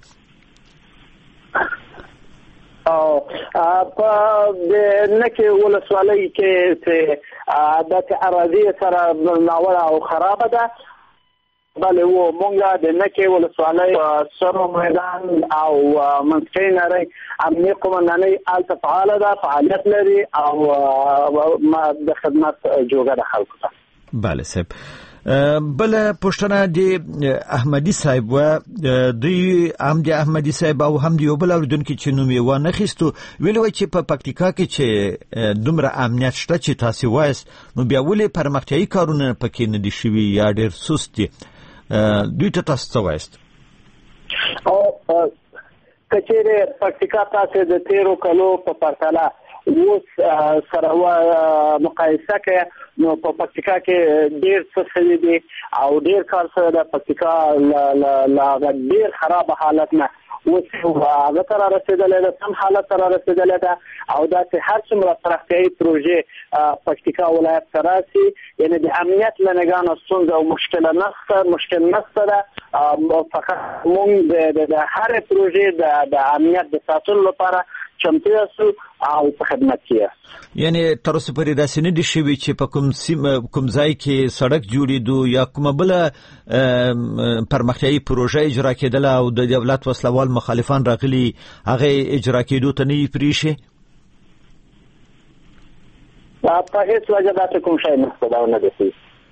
او په د نکه ولسوالۍ کې چې د اراضي سره ناوړه او خرابه ده بله و مونږه د نکه ولسوالۍ سرو میدان او منطقې نری امنیه قومندانۍ هلته فعاله ده فعالیت لري او د خدمت جوګه ده خلکو ته بله صاحب بل پښتنه د احمدي صاحب و دوی هم د احمدي صاحب او هم د یو بل اوریدونکو چې نوم یې و نه خېستو ویل وای چې په پکتیکا کې چې دومره امنیت شته چې تاسو وایست نو بیا ولې پرمختیايي کارونه پکې نه دي شوي یا ډېر سست دي دوی ته تاسو وایست او کچېره پکتیکا تاسو د تیرو کلو په پرتله اوس سره مقایسه کې نو په پکتیکا کې ډېر څه شوي دي او ډېر کار سره د پکتیکا لا ډېر خراب حالت نه اوس هغه تر رسیدلې ده سم حالت تر رسیدلې ده او دا چې هر څومره پراختیايي پروژې پکتیکا ولایت ته راسي یعنی د امنیت له نګانه ستونزه او مشکل نشته مشکل نشته ده فقط موږ د هر پروژې د امنیت د ساتلو لپاره چمتو یاستو او په خدمت کې یعنی تر اوسه پورې داسې نه دي شوي چې په کوم کوم ځای کې سړک جوړېدو یا کومه بله پرمختیايي پروژه اجرا کېدله او د دولت وسلوال مخالفان راغلي هغه اجرا کېدو ته نه یې پرېښي په هیڅ وجه داسې کوم شی نشته دا نه دی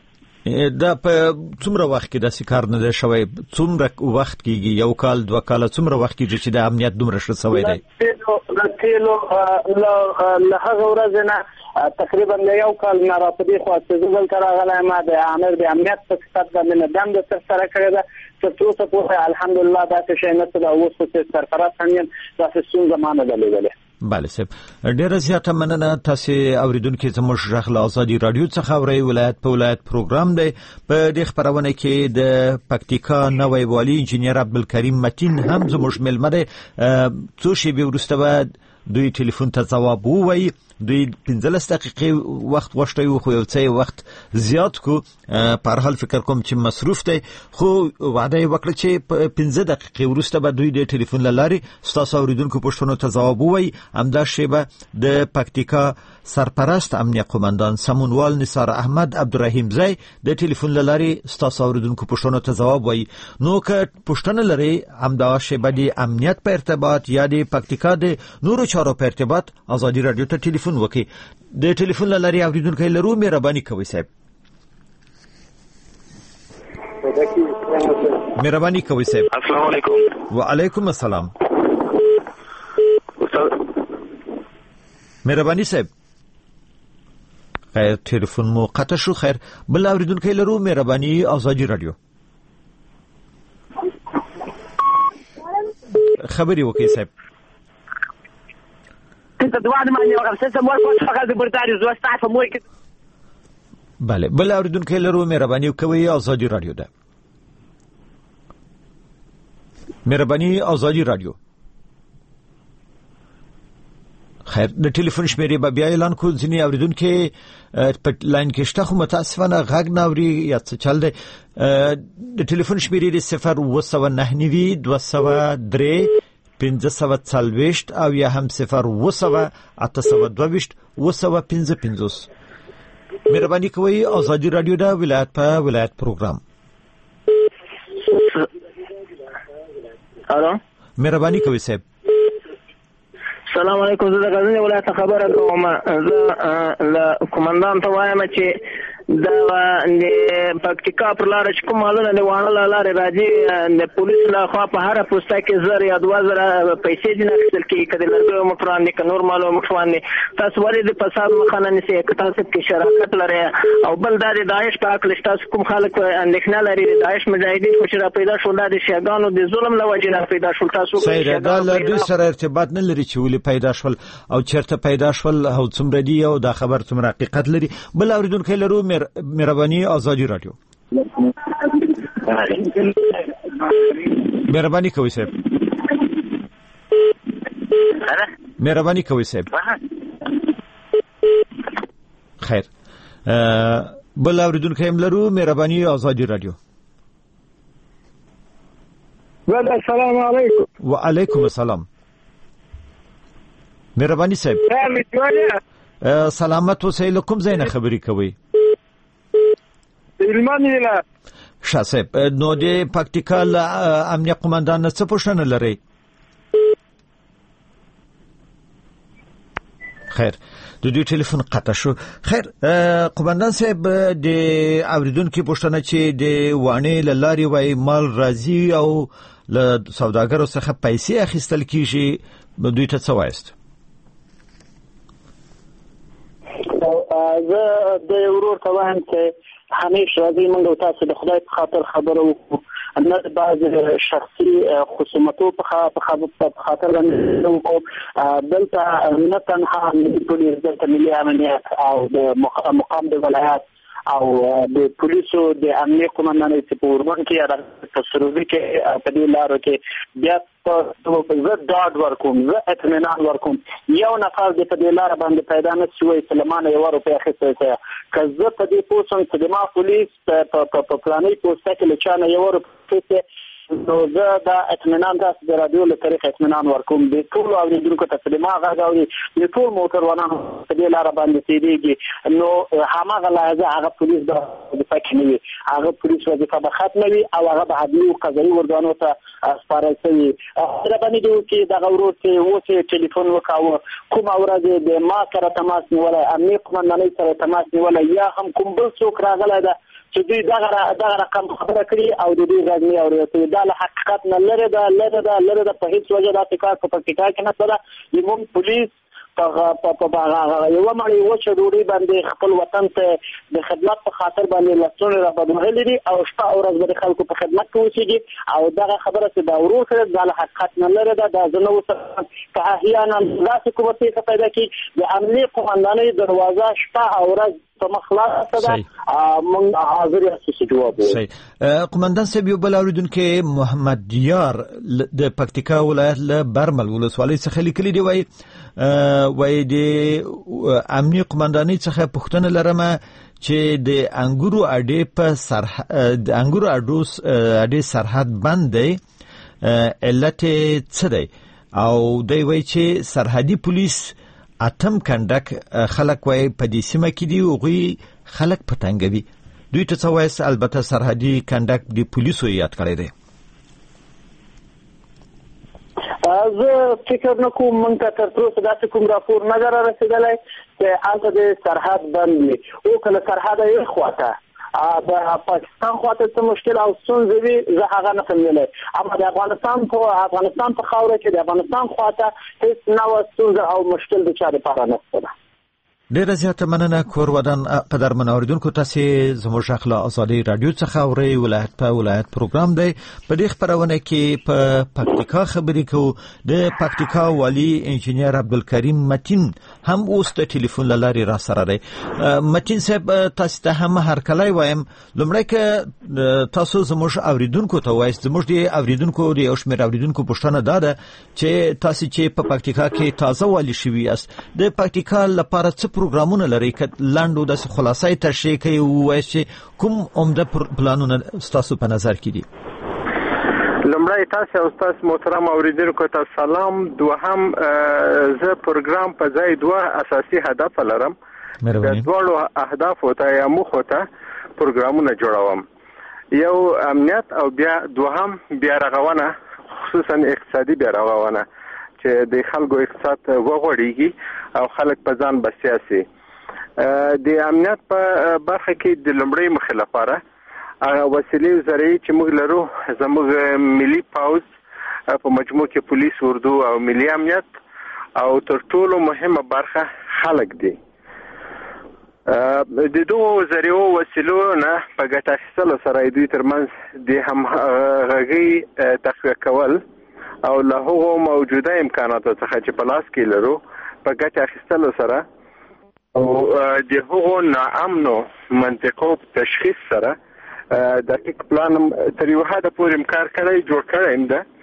دا په څومره وخت کې د کار نه شوی څومره وخت کېږي یو کال دوه کال څومره وخت کېږي چې د امنیت دومره ښه شوی دی د تیلو له هغه ورځې نه تقریبا یو کال نه را په دې خوا چې زه دلته راغلی ما د امر د امنیت په صفت باندې نه دنده ترسره کړې ده تر اوسه پورې الحمدلله داسې شی نشته دا اوس چې سرپرست هم یم داسې ستونزه ما نه ده لیدلې بله صاحب ډیره زیاته مننه تاسو اوریدونکو زموږ غږ له ازادي رادیو څخه اورئ ولایت په ولایت پروګرام دی په دې خبرونه کې د پکتیکا نوی والی انجینیر عبدالکریم متین هم زموږ ملمه دی څو شیبې وروسته به دوی ټلیفون ته ځواب ووایي دوی پنځلس دقیقې وخت غوښتی و خو یو څه وخت زیات کو په هر حال فکر کوم چې مصروف دی خو وعده یې وکړه چې په پنځه دقیقې وروسته به دوی د ټلیفون له لارې ستاسو اوریدونکو پوښتنو ته ځواب ووایي همدا شیبه د پکتیکا سرپرست امنیه قومندان سمونوال نثار احمد عبدالرحیم زی د ټلیفون له لارې ستاسو اوریدونکو پوښتنو ته ځواب وایي نو که پوښتنه لرئ همدا شیبه د امنیت په ارتباط یا د پکتیکا د نورو چارو په ارتباط ازادي رادیو ته ټلیفون وکړي د ټلیفون له لارې اوریدونکو لرو مهرباني کوئ صاحب مهرباني کوئ صاحب السلام علیکم وعلیکم السلام مهرباني صاحب خیر ټلیفون مو قطع شو خیر بل اوریدونکو لرو مهرباني ازادي رادیو خبري وکړئ صاحب بله بل اوریدونکو لرو مهرباني کوئ ازادي رادیو ده مهرباني ازادي رادیو خیر د ټلیفون شمیرې به بیا اعلان کو ځینې اوریدونکو په لاین کې شته خو متاسفانه غږ نه اوري یا څه چل دی د ټلیفون شمیرې د صفر اوه سوه نهه نوي دوه سوه درې پنځه سوه څلوېښت او یا هم صفر اوه سوه اته سوه دوه ویشت اوه سوه پنځه پنځوس مهرباني کوئ ازادي رادیو د ولایت په ولایت پروګرام الو مهرباني کوئ صاحب السلام علیکم زه د غزنی ولایت خبره کوم زه له قومندان ته وایم چې دا د پکتیکا پر لار چې کوم مالونه د وانه لاره راځي د پولیس له خوا په هر پوسټه کې زر یا دوه زره پیسې دي نقل کیږي کله لرګو مفران دي نور مالو مفران دي تاسو ولې د فساد مخانه نسی تاسو کې شراکت لري او بل د داعش په اړه تاسو کوم خلک اندېښنه لري د داعش مجاهدین خو چې را پیدا شول د شیګانو د ظلم له وجې را پیدا شول تاسو صحیح دا له دې سره ارتباط نه لري چې ولې پیدا شول او چیرته پیدا شول او څومره دي او دا خبر څومره حقیقت لري بل اوریدونکو لرو مهرباني ازادي رادیو مهرباني کوئ صاحب مهرباني کوئ صاحب خیر بل اوریدونکو هم لرو مهرباني ازادي رادیو السلام علیکم وعلیکم السلام مهرباني صاحب سلامت اوسئ له کوم ځای نه خبرې کوئ علمانیلا شاه صاحب نو د پکتیکا امنیه قومندان نه څه پوښتنه لرئ خیر د دوی ټلیفون قطع شو خیر قومندان صاحب د اوریدونکو پوښتنه چې د وانې له لارې وای مال راځي او له سوداګرو څخه پیسې اخیستل کیږي دوی ته څه وایست زه د ورور ته وایم چې همیشه راځي موږ تاسو د خدای په خاطر خبرو وکړو نه بعض شخصي خصومتو په خاطر باندې وکړو دلته نه تنها پولیس دلته ملي امنیت او د مقام د ولایت او د پولیسو د امنیه قومندانۍ چې په ورمن کې یا په سروبي کې په دې لارو کې بیا په زه ډاډ ورکوم زه اطمینان ورکوم یو نفر د په دې لاره باندې پیدا نه شوی سلمان یو روپۍ اخیستی که زه په دې پوه شم چې د ما پولیس په پلانۍ پوسټه کې له چا نه یو روپۍ نو زه دا اطمینان تاسو د رادیو له طریقې اطمینان ورکوم د ټولو اوریدونکو ته چې ما غږ اوري د ټول موټروانانو په دې لاره باندې تېرېږي نو هماغه لحظه هغه پولیس به وظیفه کې نه وي هغه پولیس وظیفه به ختمه وي او هغه به عدلي او قضایي ارګانو ته سپارل شوي مهرباني دې وکړي دغه ورور چې اوس یې ټلیفون وکاوه کومه ورځ د ما سره تماس نیولی امنیه قومندانۍ سره تماس نیولی یا هم کوم بل څوک راغلی ده چې دوی دغه دغه رقم خبره کړي او د دې غږ نه اوري. دا له حقیقت نه لري دا لري دا لري دا په هیڅ وجه دا کار په پکتیکا کې نه سره زموږ پولیس په په په یو مړی وچه ډوډۍ باندې خپل وطن ته د خدمت په خاطر باندې لاسونه را بدوهلي دي او شپه او ورځ د خلکو په خدمت کې اوسېږي او دغه خبره چې دا ورو سره د حقیقت نه لري دا د زنو سره که احیانا داسې کومه پیښه پیدا کړي د امنیت قومندانۍ دروازه شپه او ورځ په مخلاصه ده موږ حاضر یو څه جواب وایو. قومندان صاحب یو بل اوریدونکو محمد دیار د پکتیکا ولایت له برمل ولسوالۍ څخه لیکلي دی وایي وایي د امنیت قومندانۍ څخه پوښتنه لرم چې د انګورو اډې په سرحد د انګورو اډې سرحد بند دی علت څه دی او دوی وایي چې سرحدي پولیس اتم کندک خلک وای په دې سیمه کې دی او غوي خلک پټنګوي. دوی ته څه وایي؟ البته سرحدي کندک د پولیسو یاد کړی دی. زه فکر نه کوم مونږ ته تر اوسه داسې کوم راپور نه دی رسېدلی چې هلته د سرحد بند وي او که له سرحده یې خواته د پاکستان خواته څه مشکل او ستونزې وي زه هغه نه سم ویلی، اما د افغانستان په افغانستان په خاوره کې د افغانستان خواته هېڅ نوع ستونزه او مشکل د چا دپاره نشته ده. ډیره زیاته مننه. کور ودان قدرمن اوریدونکو، تاسې زموږ غږ له ازادي رادیو څخه اورئ. ولایت په ولایت پروګرام دی. په دې خپرونه کې په پکتیکا خبرې کوو. د پکتیکا والی انجینیر عبدالکریم متین هم اوس د ټلیفون له لارې را سره دی. متین صاحب، تاسو ته هم هرکلی وایم. لومړی که تاسو زموږ اوریدونکو ته وایست، زموږ د اوریدونکو د یو شمېر اوریدونکو پوښتنه دا ده چې تاسو چې په پکتیکا کې تازه والی شوي یاست، د پکتیکا لپاره څه پروګرامونه لري؟ که لاندو د خلاصې تشریح کوي وایي چې کوم عمده پلانونه ستاسو په نظر کې دي؟ لومړی تاسو او تاسو محترم اوریدونکو ته سلام. دوهم زه پروګرام په ځای دوه اساسي هدف لرم. د دوړو اهداف ته یا موخو ته پروګرامونه جوړوم. یو امنیت او بیا دوهم بیا رغونه، خصوصا اقتصادي بیا رغونه چې د خلکو اقتصاد وغوړیږي او خلک په ځان بسیا سي. د امنیت په برخه کې د لومړی مخې لپاره هغه وسیلې ذریعې چې موږ لرو، زموږ ملي پوځ په مجموع کې پولیس، اردو او ملي امنیت، او تر ټولو مهمه برخه خلک دي. د دوه ذریعو وسیلو نه په ګټه اخیستلو سره دوی ترمنځ د همغږۍ تقویه کول او له هغو موجوده امکاناتو څخه چې په لاس کې لرو په ګټه اخیستلو سره او د هغو ناامنو منطقو تشخیص سره دقیق پلان تر یو حده پورې کار کړی جوړ کړی یم ده.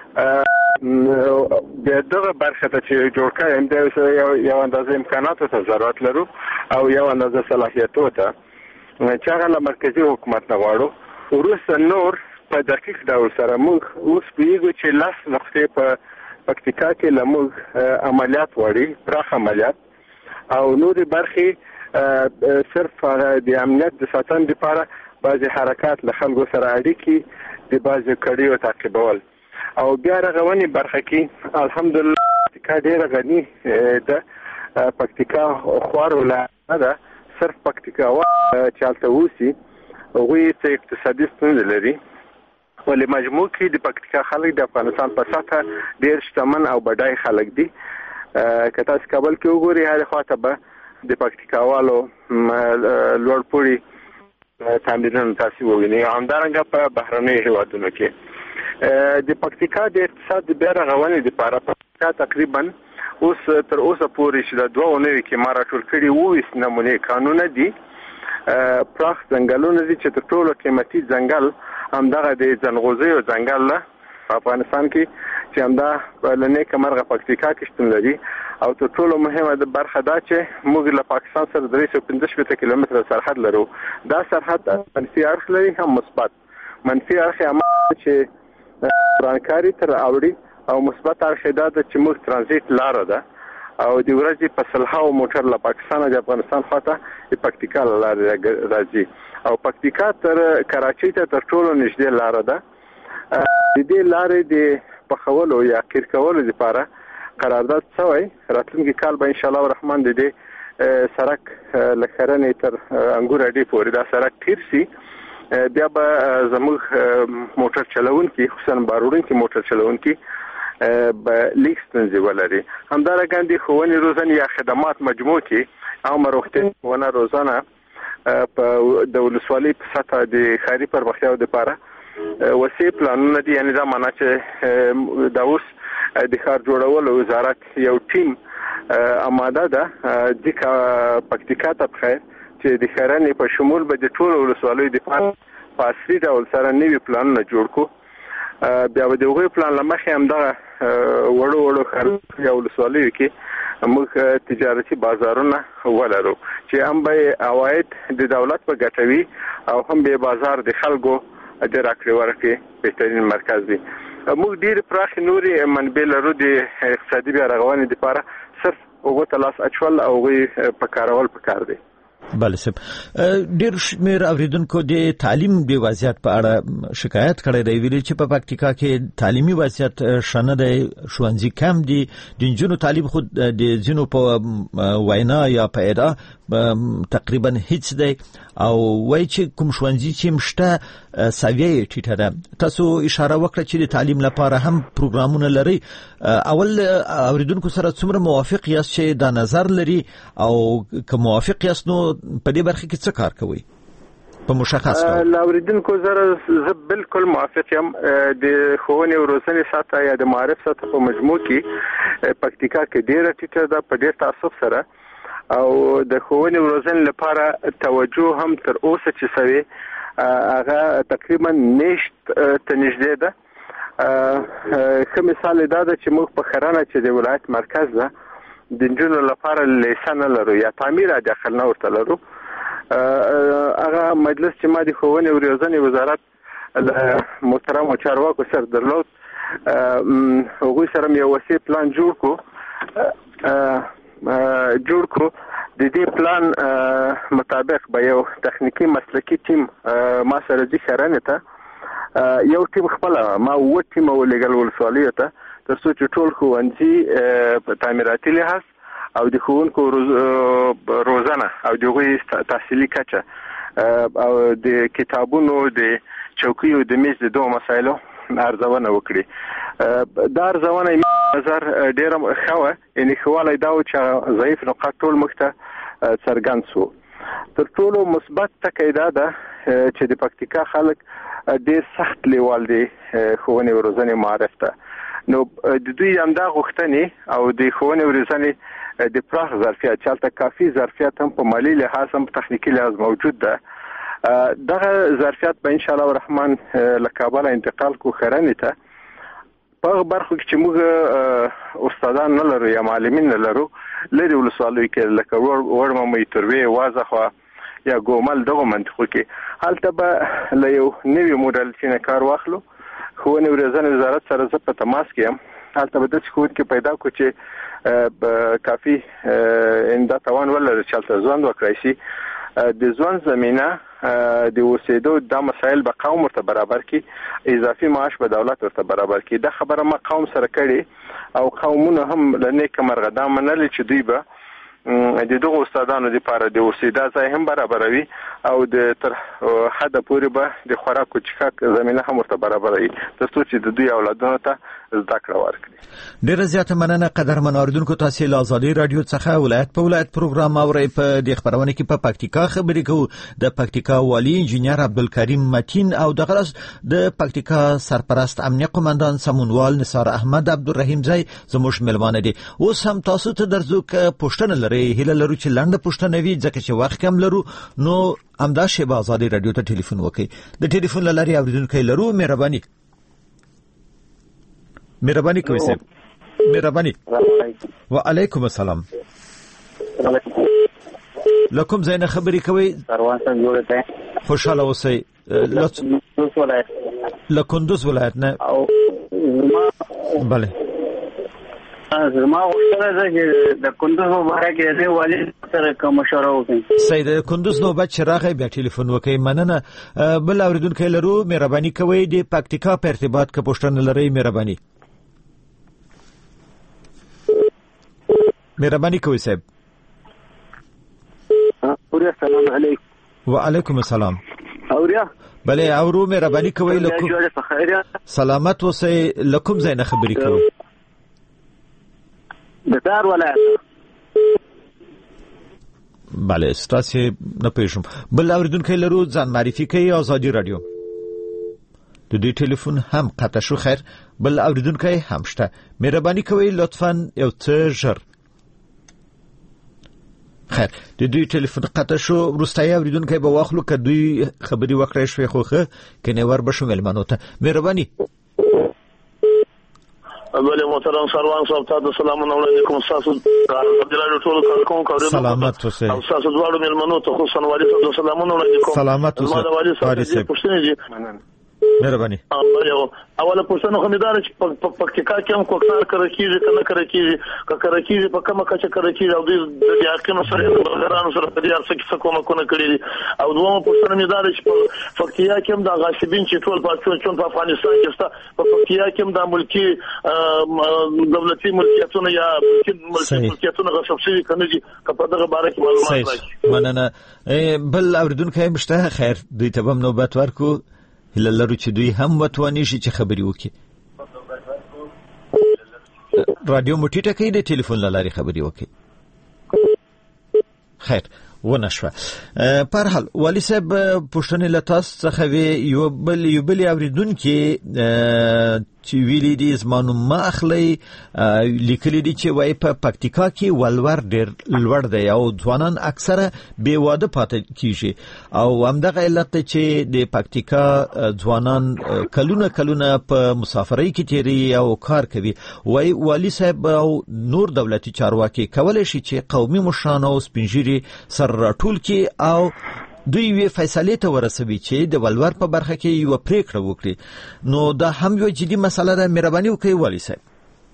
د دغه برخه ته چې جوړ کړی یم ده یو اندازه امکاناتو ته ضرورت لرو او یو اندازه صلاحیتو ته چې هغه له مرکزي حکومت نه غواړو. وروسته نور په دقیق ډول سره موږ اوس پوهیږو چې لس نقطې په پکتیکا کې له موږ عملیات غواړي، پراخ عملیات، او نورې برخې صرف د امنیت د ساتنې لپاره بعضې حرکات له خلکو سره اړیکې د بعضې کړیو تعقیبول. او بیا رغونې برخه کې الحمدلله پکتیکا ډېره غني ده. پکتیکا خوار ولایت ده، صرف پکتیکاوال چې هلته اوسي هغوی څه اقتصادي ستونزې لري، ولې مجموع کې د پکتیکا خلک د افغانستان په سطحه ډېر شتمن او بډای خلک دي. که تاسو کابل کې وګورئ، هغې خواته به د پکتیکاوالو لوړ پوړي تمدیدونه تاسو ووینئ. همدارنګه په بهرنیو هېوادونو کې د پکتیکا د اقتصاد د بیا رغونې لپاره پکتیکا تقریبا اوس تر اوسه پورې چې د دوه اونیو کې ما راټول کړي اوویس نمونې کانونه دي. پراخ ځنګلونه دي چې تر ټولو قیمتي ځنګل همدغه د ځنغوزیو ځنګل ده په افغانستان کې چې همدا له نیکه مرغه پکتیکا کې شتون لري. او تر ټولو مهمه د برخه دا چې موږ له پاکستان سره درې سوه پنځه شپېته کیلومتره سرحد لرو. دا سرحد منفي اړخ لري هم مثبت. منفي اړخ یې چې ورانکاري تر اوړي او مثبت اړخ دا ده چې موږ ترانزیت لاره ده او د ورځې په سلهاو موټر له پاکستان د افغانستان خواته د پکتیکا له لارې راځي. او پکتیکا تر کراچۍ ته تر ټولو نږدې لاره ده. د دې لارې د پخولو یا قیر کولو لپاره قرارداد شوی. راتلونکي کال به انشاءالله الرحمن د دې سرک لخرنې تر انګور اډې پورې دا سرک تیر شي بیا به زموږ موټر چلوونکي خصوصا باروړونکي موټر چلوونکي به لیک ستونزې ولري. همدارنګه د ښوونې روزنې یا خدمات مجموع کې عامه روغتیا ونه روزنه په د ولسوالۍ په سطح د ښاري پرمختیاو لپاره وسیع پلانونه دي. یعنی دا معنا چې د اوس د ښار جوړولو وزارت یو ټیم آماده ده د پکتیکا ته بخیر چې د ښارنې په شمول به د ټولو ولسوالیو لپاره په اصلي ډول سره نوي پلانونه جوړ کړو. بیا به د هغوی پلان له مخې همدغه وړو وړو ښارونو یا ولسوالیو کې موږ تجارتي بازارونه ولرو چې هم به عواید د دولت په ګټه وي او هم به بازار د خلکو د راکړې ورکړې بهترین مرکز وي. موږ ډېر پراخې نورې منابع لرو د اقتصادي بیا رغونې لپاره، صرف هغو ته لاس اچول او هغوی په کارول پکار دی. بله صاحب، ډېر شمېر اوریدونکو د تعلیم د وضعیت په اړه شکایت کړی دی، ویلي چې په پکتیکا کې تعلیمي وضعیت ښه نه دی، ښوونځي کم دي، د نجونو تعلیم خو د ځینو په وینا یا په ادعا تقریبا هیڅ دی، او وایي چې کوم ښوونځي چې مشته سویه یې ټیټه ده. تاسو اشاره وکړه چې د تعلیم لپاره هم پروګرامونه لري. اول اوریدونکو سره څومره موافق یاست چې دا نظر لري، او که موافق یاست نو په دې برخه کې څه کار کوي په مشخص ډول؟ اوریدونکو سره زه بالکل موافق یم. د ښوونې او روزنې سطح یا د معارف سطح په مجموع کې پکتیکا کې ډېره ټیټه ده په ډېر تعصب سره، او د ښوونې او روزنې لپاره توجه هم تر اوسه چې سوي هغه تقریبا نشت ته نږدې ده. ښه مثال دا ده چې موږ په ښرنه چې د ولایت مرکز ده د نجونو لپاره لیسه نه لرو یا تعمیر داخل نه ورته لرو. هغه مجلس چې ما د ښوونې او روزنې وزارت د محترمو چارواکو سره درلود، هغوی سره یو وسیع پلان جوړ کړو جوړ کړو د دې پلان مطابق به یو تخنیکی مسلکی ټیم ما سره ځي ښرنې ته. یو ټیم خپل ما اووه ټیمه ولېږل ولسوالیو ته، تر څو چې ټول ښوونځي په تعمیراتي لحاظ او د ښوونکو روزنه او د هغوی تحصیلي کچه او د کتابونو د چوکیو د میز د دوه مسایلو ارزونه وکړي. دا ارزونه نظر ډیره ښه وه، یعنې ښه والی دا و چې ضعیف نقاط ټول موږ ته څرګند سو. تر ټولو مثبت ټکی دا ده چې د پکتیکا خلک ډیر سخت لیوال دي ښوونې او روزنې معارف ته. نو د دوی همدا غوښتنې او د ښوونې او روزنې د پراخ ظرفیت چې هلته کافي ظرفیت هم په مالي لحاظ هم په تخنیکي لحاظ موجود ده، دغه ظرفیت به انشاءالله الرحمن له کابله انتقال کو ښرنې ته. په هغه برخو کې چې موږ استادان نه لرو یا معلمین نه لرو، لرې ولسوالیو کې لکه وړمه، تروې، وازخوا یا ګومل، دغو منطقو کې هلته به له یو نوي موډل نه کار واخلو. ښوونې او روزنې وزارت سره زه په تماس کې یم. هلته به داسې ښوونکي پیدا کړو چې کافي دا توان ولري چې هلته ژوند وکړی شي. د ژوند زمینه د اوسېدو دا مسایل به قوم ورته برابر کړي، اضافي معاش به دولت ورته برابر کړي. دا خبره ما قوم سره کړې او قومونه هم له نیکه مرغه دا منلې چې دوی به د دغو استادانو لپاره د اوسېدا ځای هم برابروي او د تر حده پورې به د خوراک او څښاک زمینه هم ورته برابروي، تر څو چې د دوی اولادونو ته زده کړه ورکړي. ډېره زیاته مننه قدرمن اوریدونکو. تاسو له ازادي رادیو څخه ولایت په ولایت پروګرام اورئ. په دې خبرونه کې په پکتیکا خبرې کوو د پکتیکا والی انجینر عبدالکریم متین او د غرس د پکتیکا سرپرست امنیه قومندان سمونوال نثار احمد عبدالرحیم ځای زموږ ملمانه دي. اوس هم تاسو ته درځو که پوښتنه لرئ، هیله لرو چې لنډه پوښتنه وي ځکه چې وخت کم لرو، نو همدا شیبه ازادي رادیو ته ټلیفون وکړئ. د ټلیفون له لارې اوریدونکي لرو. مهرباني مهرباني کوئ صاحب، مهرباني. وعلیکم السلام. لکم زینه خبرې کوي؟ کاروان څنګه جوړه؟ خوشاله اوسئ. له کندوز ولایت نه. بله زما غوښتنه ده چې د کندوز په باره کې د والي سره کوم مشوره وکړي. صحیح ده. کندوز نوبت چې راغی بیا ټلیفون وکړئ. مننه. بل اوریدونکی لرو. مهرباني کوئ د پکتیکا په ارتباط که پوښتنه لرئ. مهرباني مهرباني کوئ صاحب. اوریا سلام علیکم. وعلیکم السلام. اوریا بله اورو مهرباني کوي لکم سلامت اوسئ لکم زین خبرې کوم د دار ولایت. بله ستاسو نه پېښم بل اوریدونکو لرو ځان معرفي کوي آزادي رادیو. د دې ټلیفون هم قطع شو. خیر بل اوریدونکو هم شته مهرباني کوي لطفاً یو څه ژر. خیر د دوی ټلیفون قطع شو. روستای اوریدونکو به واخلو که دوی خبري وکړای شوي خوخه کنه ور بشو ملمنو ته مهرباني. بله محترم سروان صاحب ته سلام علیکم. تاسو د رادیو ټول کارکون کوي. سلامت اوسئ. تاسو دواړو ملمنو ته خو سنوالي صاحب سلام علیکم. سلامت اوسئ. ما د والي صاحب پوښتنه دي. مهرباني. اوله پوښتنه خو مې دا چې په پکتیکا کې هم کوکار کړی کیږي کنه کړی کیږي که کړی کیږي په کومه کچه کړی کیږي او د حقونو سره د بلګرانو سره په دې اړه څه کومه کونه کړی دي. او دومره پوښتنه مې دا چې په پکتیا کې هم د غاصبین چې ټول پاتون چون په افغانستان کې ستا په پکتیا کې هم د ملکی دولتي ملکیتونه یا ملکیتونه غصب شوي کنه دي که په دغه باره کې معلومات راکړي. مننه. بل اوریدونکو مشته خیر دوی ته هم نوبت ورکو هله لرو چې دوی هم وتواني شي چې خبري وکړي. رادیو موټیټه کې د ټلیفون لاري خبري وکړي. خیر ونشوه. په هر حال والي صاحب پوښتنه لتاس څخه وی یو بل یو بل اوریدونکو چې ویلي دي زمانو ما اخلي لیکلي دي چې وای په پکتیکا کې ولور ډېر لوړ دی او ځوانان اکثره بې واده پاتې کیږي او همدغه علت چې د پکتیکا ځوانان کلونه کلونه په مسافرۍ کې تیری او کار کوي. وای والي صاحب او نور دولتي چارواکي کولای شي چې قومي مشران او سپینږیري سر راټول کړي او دوی وی فیصله ته ورسوي چې د ولور په برخه کې یو پریکړه وکړي. نو دا هم یو جدي مسله ده. مهرباني وکړئ والي صاحب.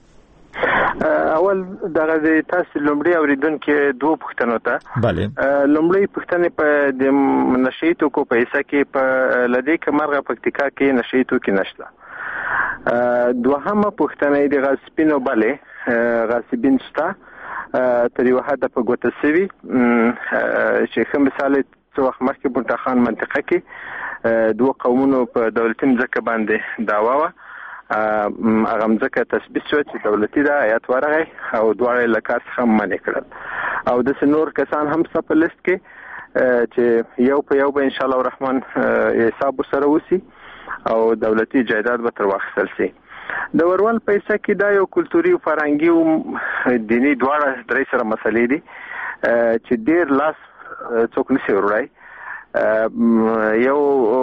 اول دغه د تاسو لومړی اوریدونکو دوه پوښتنو ته. bale لومړی پوښتنه په د نشیتو کو پیسې کې په لدې کمرغه پکتیکا کې نشیتو کې نشته. دوهمه پوښتنه د غاصبینو bale غاصبین شته تر یو حد په ګوته سوي چې کوم مثال څو وخت مخکې بونټا خان منطقه کې دوه قومونو په دولتي ځکه باندې داوا و هغه ځکه تثبیت شو چې دولتي دا آیات ورغی او دواړه لکاس هم منې کړل او د نور کسان هم په لیست کې چې یو په یو به ان شاء الله الرحمن حساب سره وسی او دولتي جایداد به تر واخیستل شي. د ورول پیسې کې دا یو کلتوري او فرهنګي او دینی دواړه درې سره مسلې دي چې ډیر لاس څوک نشي ورای. یو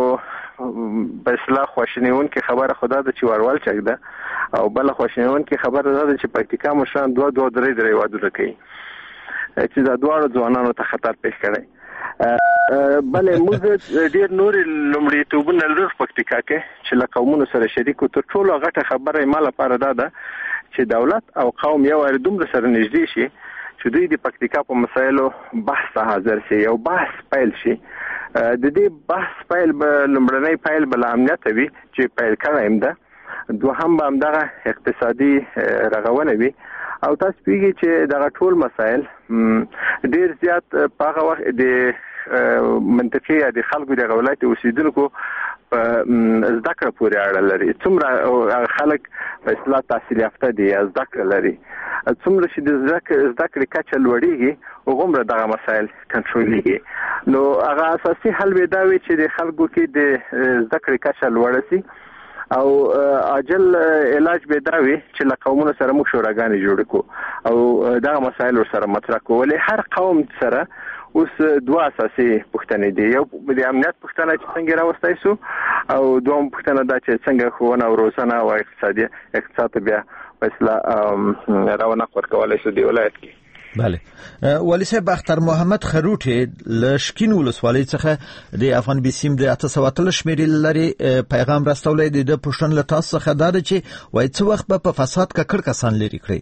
بسلا خوشنیون کې خبره خدا د چې ورول چک ده او بل خوشنیون کې خبره ده چې پکتیکا مشان دوه دوه درې درې وادو کوي چې دا دواړه ځوانانو ته خطر پیښ کړي. بلې موږ ډیر نور لومړی توبونه لرو پکتیکا کې چې له قومونو سره شریکو تر ټولو غټه خبره یې مال لپاره ده چې دولت او قوم یو اړ دومره سره نږدې شي چې دوی د پکتیکا په مسایلو بحث ته حاضر شي یو بحث پیل شي. د دې بحث پیل به لومړنی پیل بل امنیت وي چې پیل کړم ده. دوهم به همدغه اقتصادي رغونه وي او تاسو پیږي چې دغه ټول مسایل ډیر زیات په هغه وخت د منطقي د خلکو د غولایت اوسیدونکو په زده کړه پورې اړه لري. څومره خلک په اصلاح تحصیل یافته دي زده کړه لري څومره چې د زده کړې کچه لوړیږي هغومره دغه مسایل کنټرولېږي. نو هغه اساسي حل به دا وي چې د خلکو کې د زده کړې کچه لوړه شي او عاجل علاج به دا وي چې له قومونو سره موږ شوراګانې جوړ کړو او دغه مسایل سره مطرح کول. هر قوم سره اوس دوه اساسي پوښتنې دي. یو د امنیت پوښتنه چې څنګه راوستای شو او دوم پوښتنه دا چې څنګه ښوونه او روزنه او اقتصادي اقتصاد بیا وسله روانه ورکولای شو دی ولایت کې. بله والي صاحب اختر محمد خروټي لشکین ولسوالۍ څخه د افغان بیسیم د اته سوه اتلس شمیرې لري پیغام راستولې د پښتون له تاسو څخه دا چې وای څو وخت په فساد ککړ کسان لري کړی.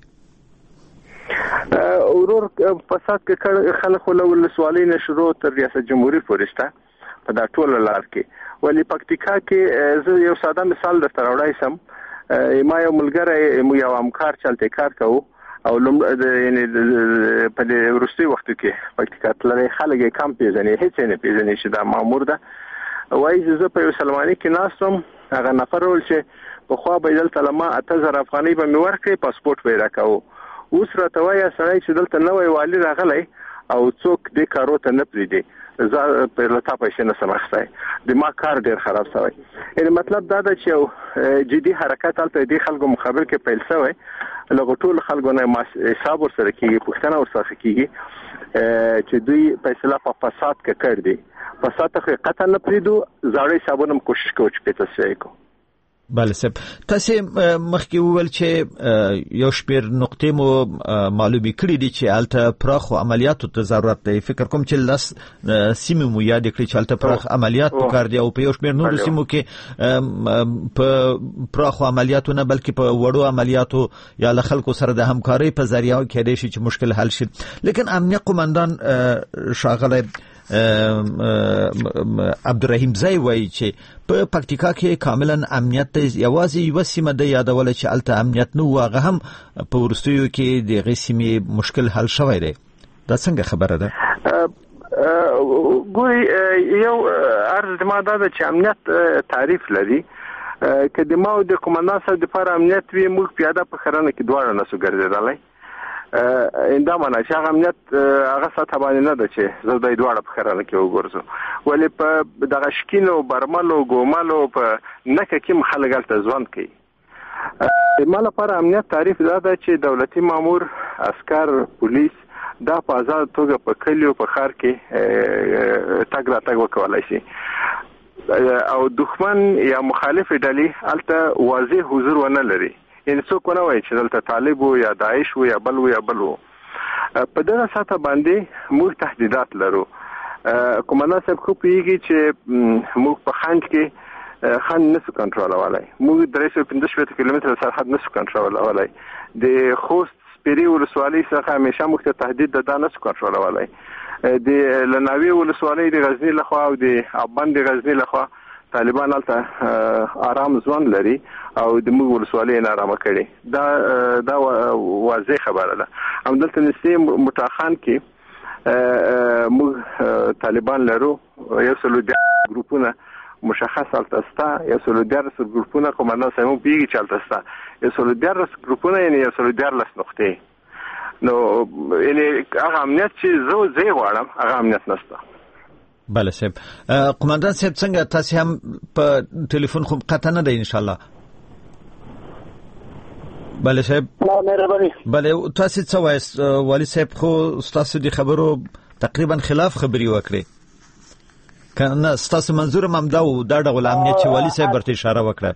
ورور فساد ککړ خلک له ولسوالۍ نه شروع تر ریاست جمهوریت پورې په دا ټول لار کې. ولی پکتیکا کې زه یو ساده مثال درته راوړای سم. ما یو ملګری یو همکار چلته کار کوو او لوم د یعنی په دې ورستي وخت کې پکتیکا تللې خلک کم پیژنې هیڅ نه پیژنې چې دا مامور ده وایي زه په یو سلمانی کې ناستم هغه نفر ول چې په خوا به دلته لما اته زره افغانۍ به مې ورکړي پاسپورت به یې راکاوه اوس راته وایي سړی چې دلته نوی والي راغلی او څوک دې کارو ته نه پرېږدي زه په لتا پیسې نه سم اخیستی د ما کار ډېر خراب شوی یعنې مطلب دا ده چې یو جدي حرکت هلته دې خلکو مقابل کې پیل شوی له ټولو خلکو نه حساب ورسره کېږي پوښتنه ورڅخه کېږي چې دوی فیصله په فساد کې کړ دي فساد ته قطعا نه پرېږدو زاړه حسابونه هم کوشش کوو چې پیسه شوی کړو بله صاحب تاسو مخکې وویل چې یو شمېر نقطې مو معلومې کړي دي چې هلته پراخو عملیاتو ته ضرورت دی فکر کوم چې لس سیمې مو یادې کړي چې هلته پراخ عملیات پکار دي او په یو شمېر نورو سیمو کې په پراخو عملیاتو نه بلکې په وړو عملیاتو یا له خلکو سره د همکارۍ په ذریعه کېدای شي چې مشکل حل شي لیکن امنیه قماندان ښاغلی عبدالرحیم زئی وایي چې په پکتیکا کې کاملا امنیت دی یوازې یوه سیمه ده یادوله چې هلته امنیت نه و هغه هم په وروستیو کې د هغې سیمې مشکل حل شوی دی دا څنګه خبره ده ګوري یو عرض ما دا ده چې امنیت تعریف لري که د ما او د قماندان صاحب دپاره امنیت وي موږ پیاده په خرانه کې دواړه نسو ګرځېدلی اندا معنا چې هغه امنیت هغه ساته باندې نه ده چې زه د دواړه په خرانه کې وګورځم ولې په دغه شکینو برملو ګوملو په نکه کې خلک هلته ژوند کوي ما لپاره امنیت تعریف دا ده چې دولتي مامور عسکر پولیس دا په آزاد توګه په کلیو په ښار کې تګ راتګ وکولی شي او دښمن یا مخالف ډلې هلته واضح حضور ونه لري یعنی څوک ونه وایي چې دلته طالب و یا داعش و یا بل و یا بل و په دغه ساته باندې موږ تهدیدات لرو قماندان صاحب خو پوهېږي چې موږ په خنډ کې خنډ نسو کنټرولولی موږ درې سوه پنځه شپېته کیلومتره سرحد نسو کنټرولولی د خوست سپیرې ولسوالۍ څخه همیشه موږ ته تهدید ده دا نسو کنټرولولی د لناوې ولسوالۍ د غزني لخوا او د ابند د غزني لخوا طالبان هلته آرام ژوند لري او د موږ ولسوالۍ نه آرامه کړي دا دا واضح خبره ده همدلته نږدې مټاخان کې موږ طالبان لرو یو سلو دیارلس ګروپونه مشخص هلته شته یو سلو دیارلس ګروپونه قماندان صاحب هم پوهېږي چې هلته شته یو سلو دیارلس ګروپونه یعنې یو سلو دیارلس نقطې نو یعنې هغه امنیت چې زه زه یې غواړم هغه امنیت نشته بله صاحب قماندان صاحب څنګه تاسو هم په ټلیفون خو قطع نه دی ان شاء الله بله صاحب بله تاسو څه وایست والي صاحب خو ستاسو د خبرو تقریبا خلاف خبري وکړي کنه ستاسو منظور هم دا و دا ډول امنیت چې والي صاحب ورته اشاره وکړه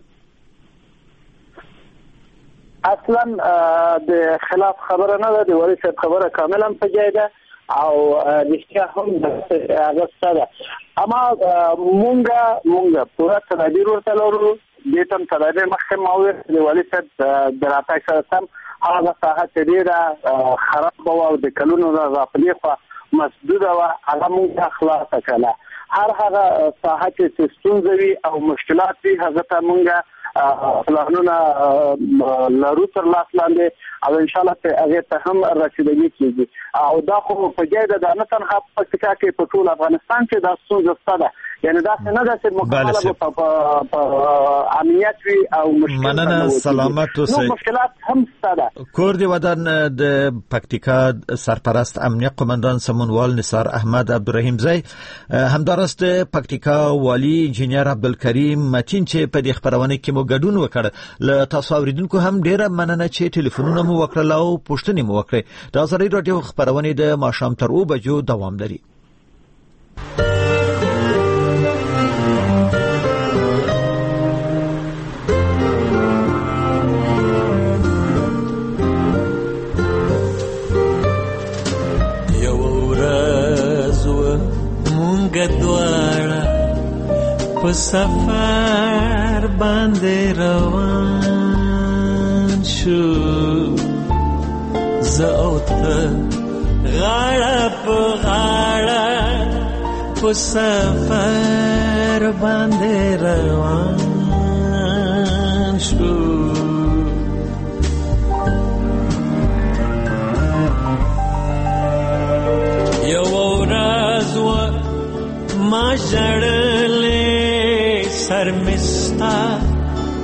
اصلا د خلاف خبره نه ده د والي صاحب خبره کاملا په ځای ده او رښتیا هم هغه ستاسو اما مونږه مونږه پوره تدابیر ورته لرو دې تم تدابیر مخکې ماوي د والي صاحب د راتګ سره سم هغه ساحه چې ډېره خراب او د کلونو غافلې خو مسدوده وه هغه مونږ خلاصه کړله هر هغه ساحه چې ستونزې وي او مشکلات وي هغه ته مونږه پلانونه لرو تر لاس لاندې او ان شاء الله هغه ته هم رسیدګي کیږي او دا خو په جای د نه تنها په پکتیکا کې په ټول افغانستان کې دا ستونزه شته یعنی دا څنګه ده چې مقابله په امنیت وي او مشکلات مننه سلامت اوسئ مشکلات هم شته کور دی ودان د پکتیکا سرپرست امنیت قماندان سمونوال نثار احمد عبدالرحیم زئی همدارست پکتیکا والی انجینیر عبدالکریم متین چې په دې خبرونه کې مو ګډون وکړ ل تاسو اوریدونکو هم ډیره مننه چې ټلیفونونه مو وکړل او پوښتنې مو وکړې د آزادۍ راډیو خبرونه د ماښام تر اوه بجو دوام لري په سفر باندې روان شو زه او ته غاړه په غاړه په سفر باندې روان شو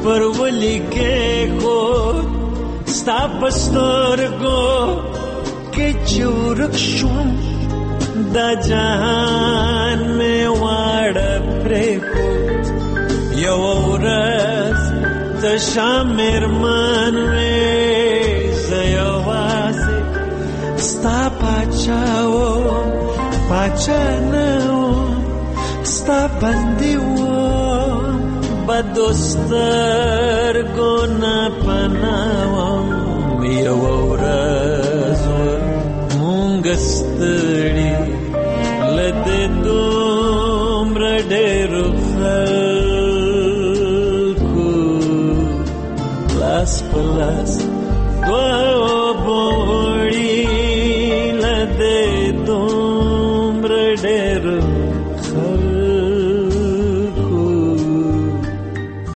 پر ولی کې کو ستا پسترګو کې چورک شوم دا جهان مې واړه پرې کو یو ورځ ته شامر من وې زیواسه ستا پاچاو پاچا نو ستا بندي و بدوستر ګنا پناو یو ورځ مونږ ستړي لته دومره ډېر خلکو لاس په لاس دوه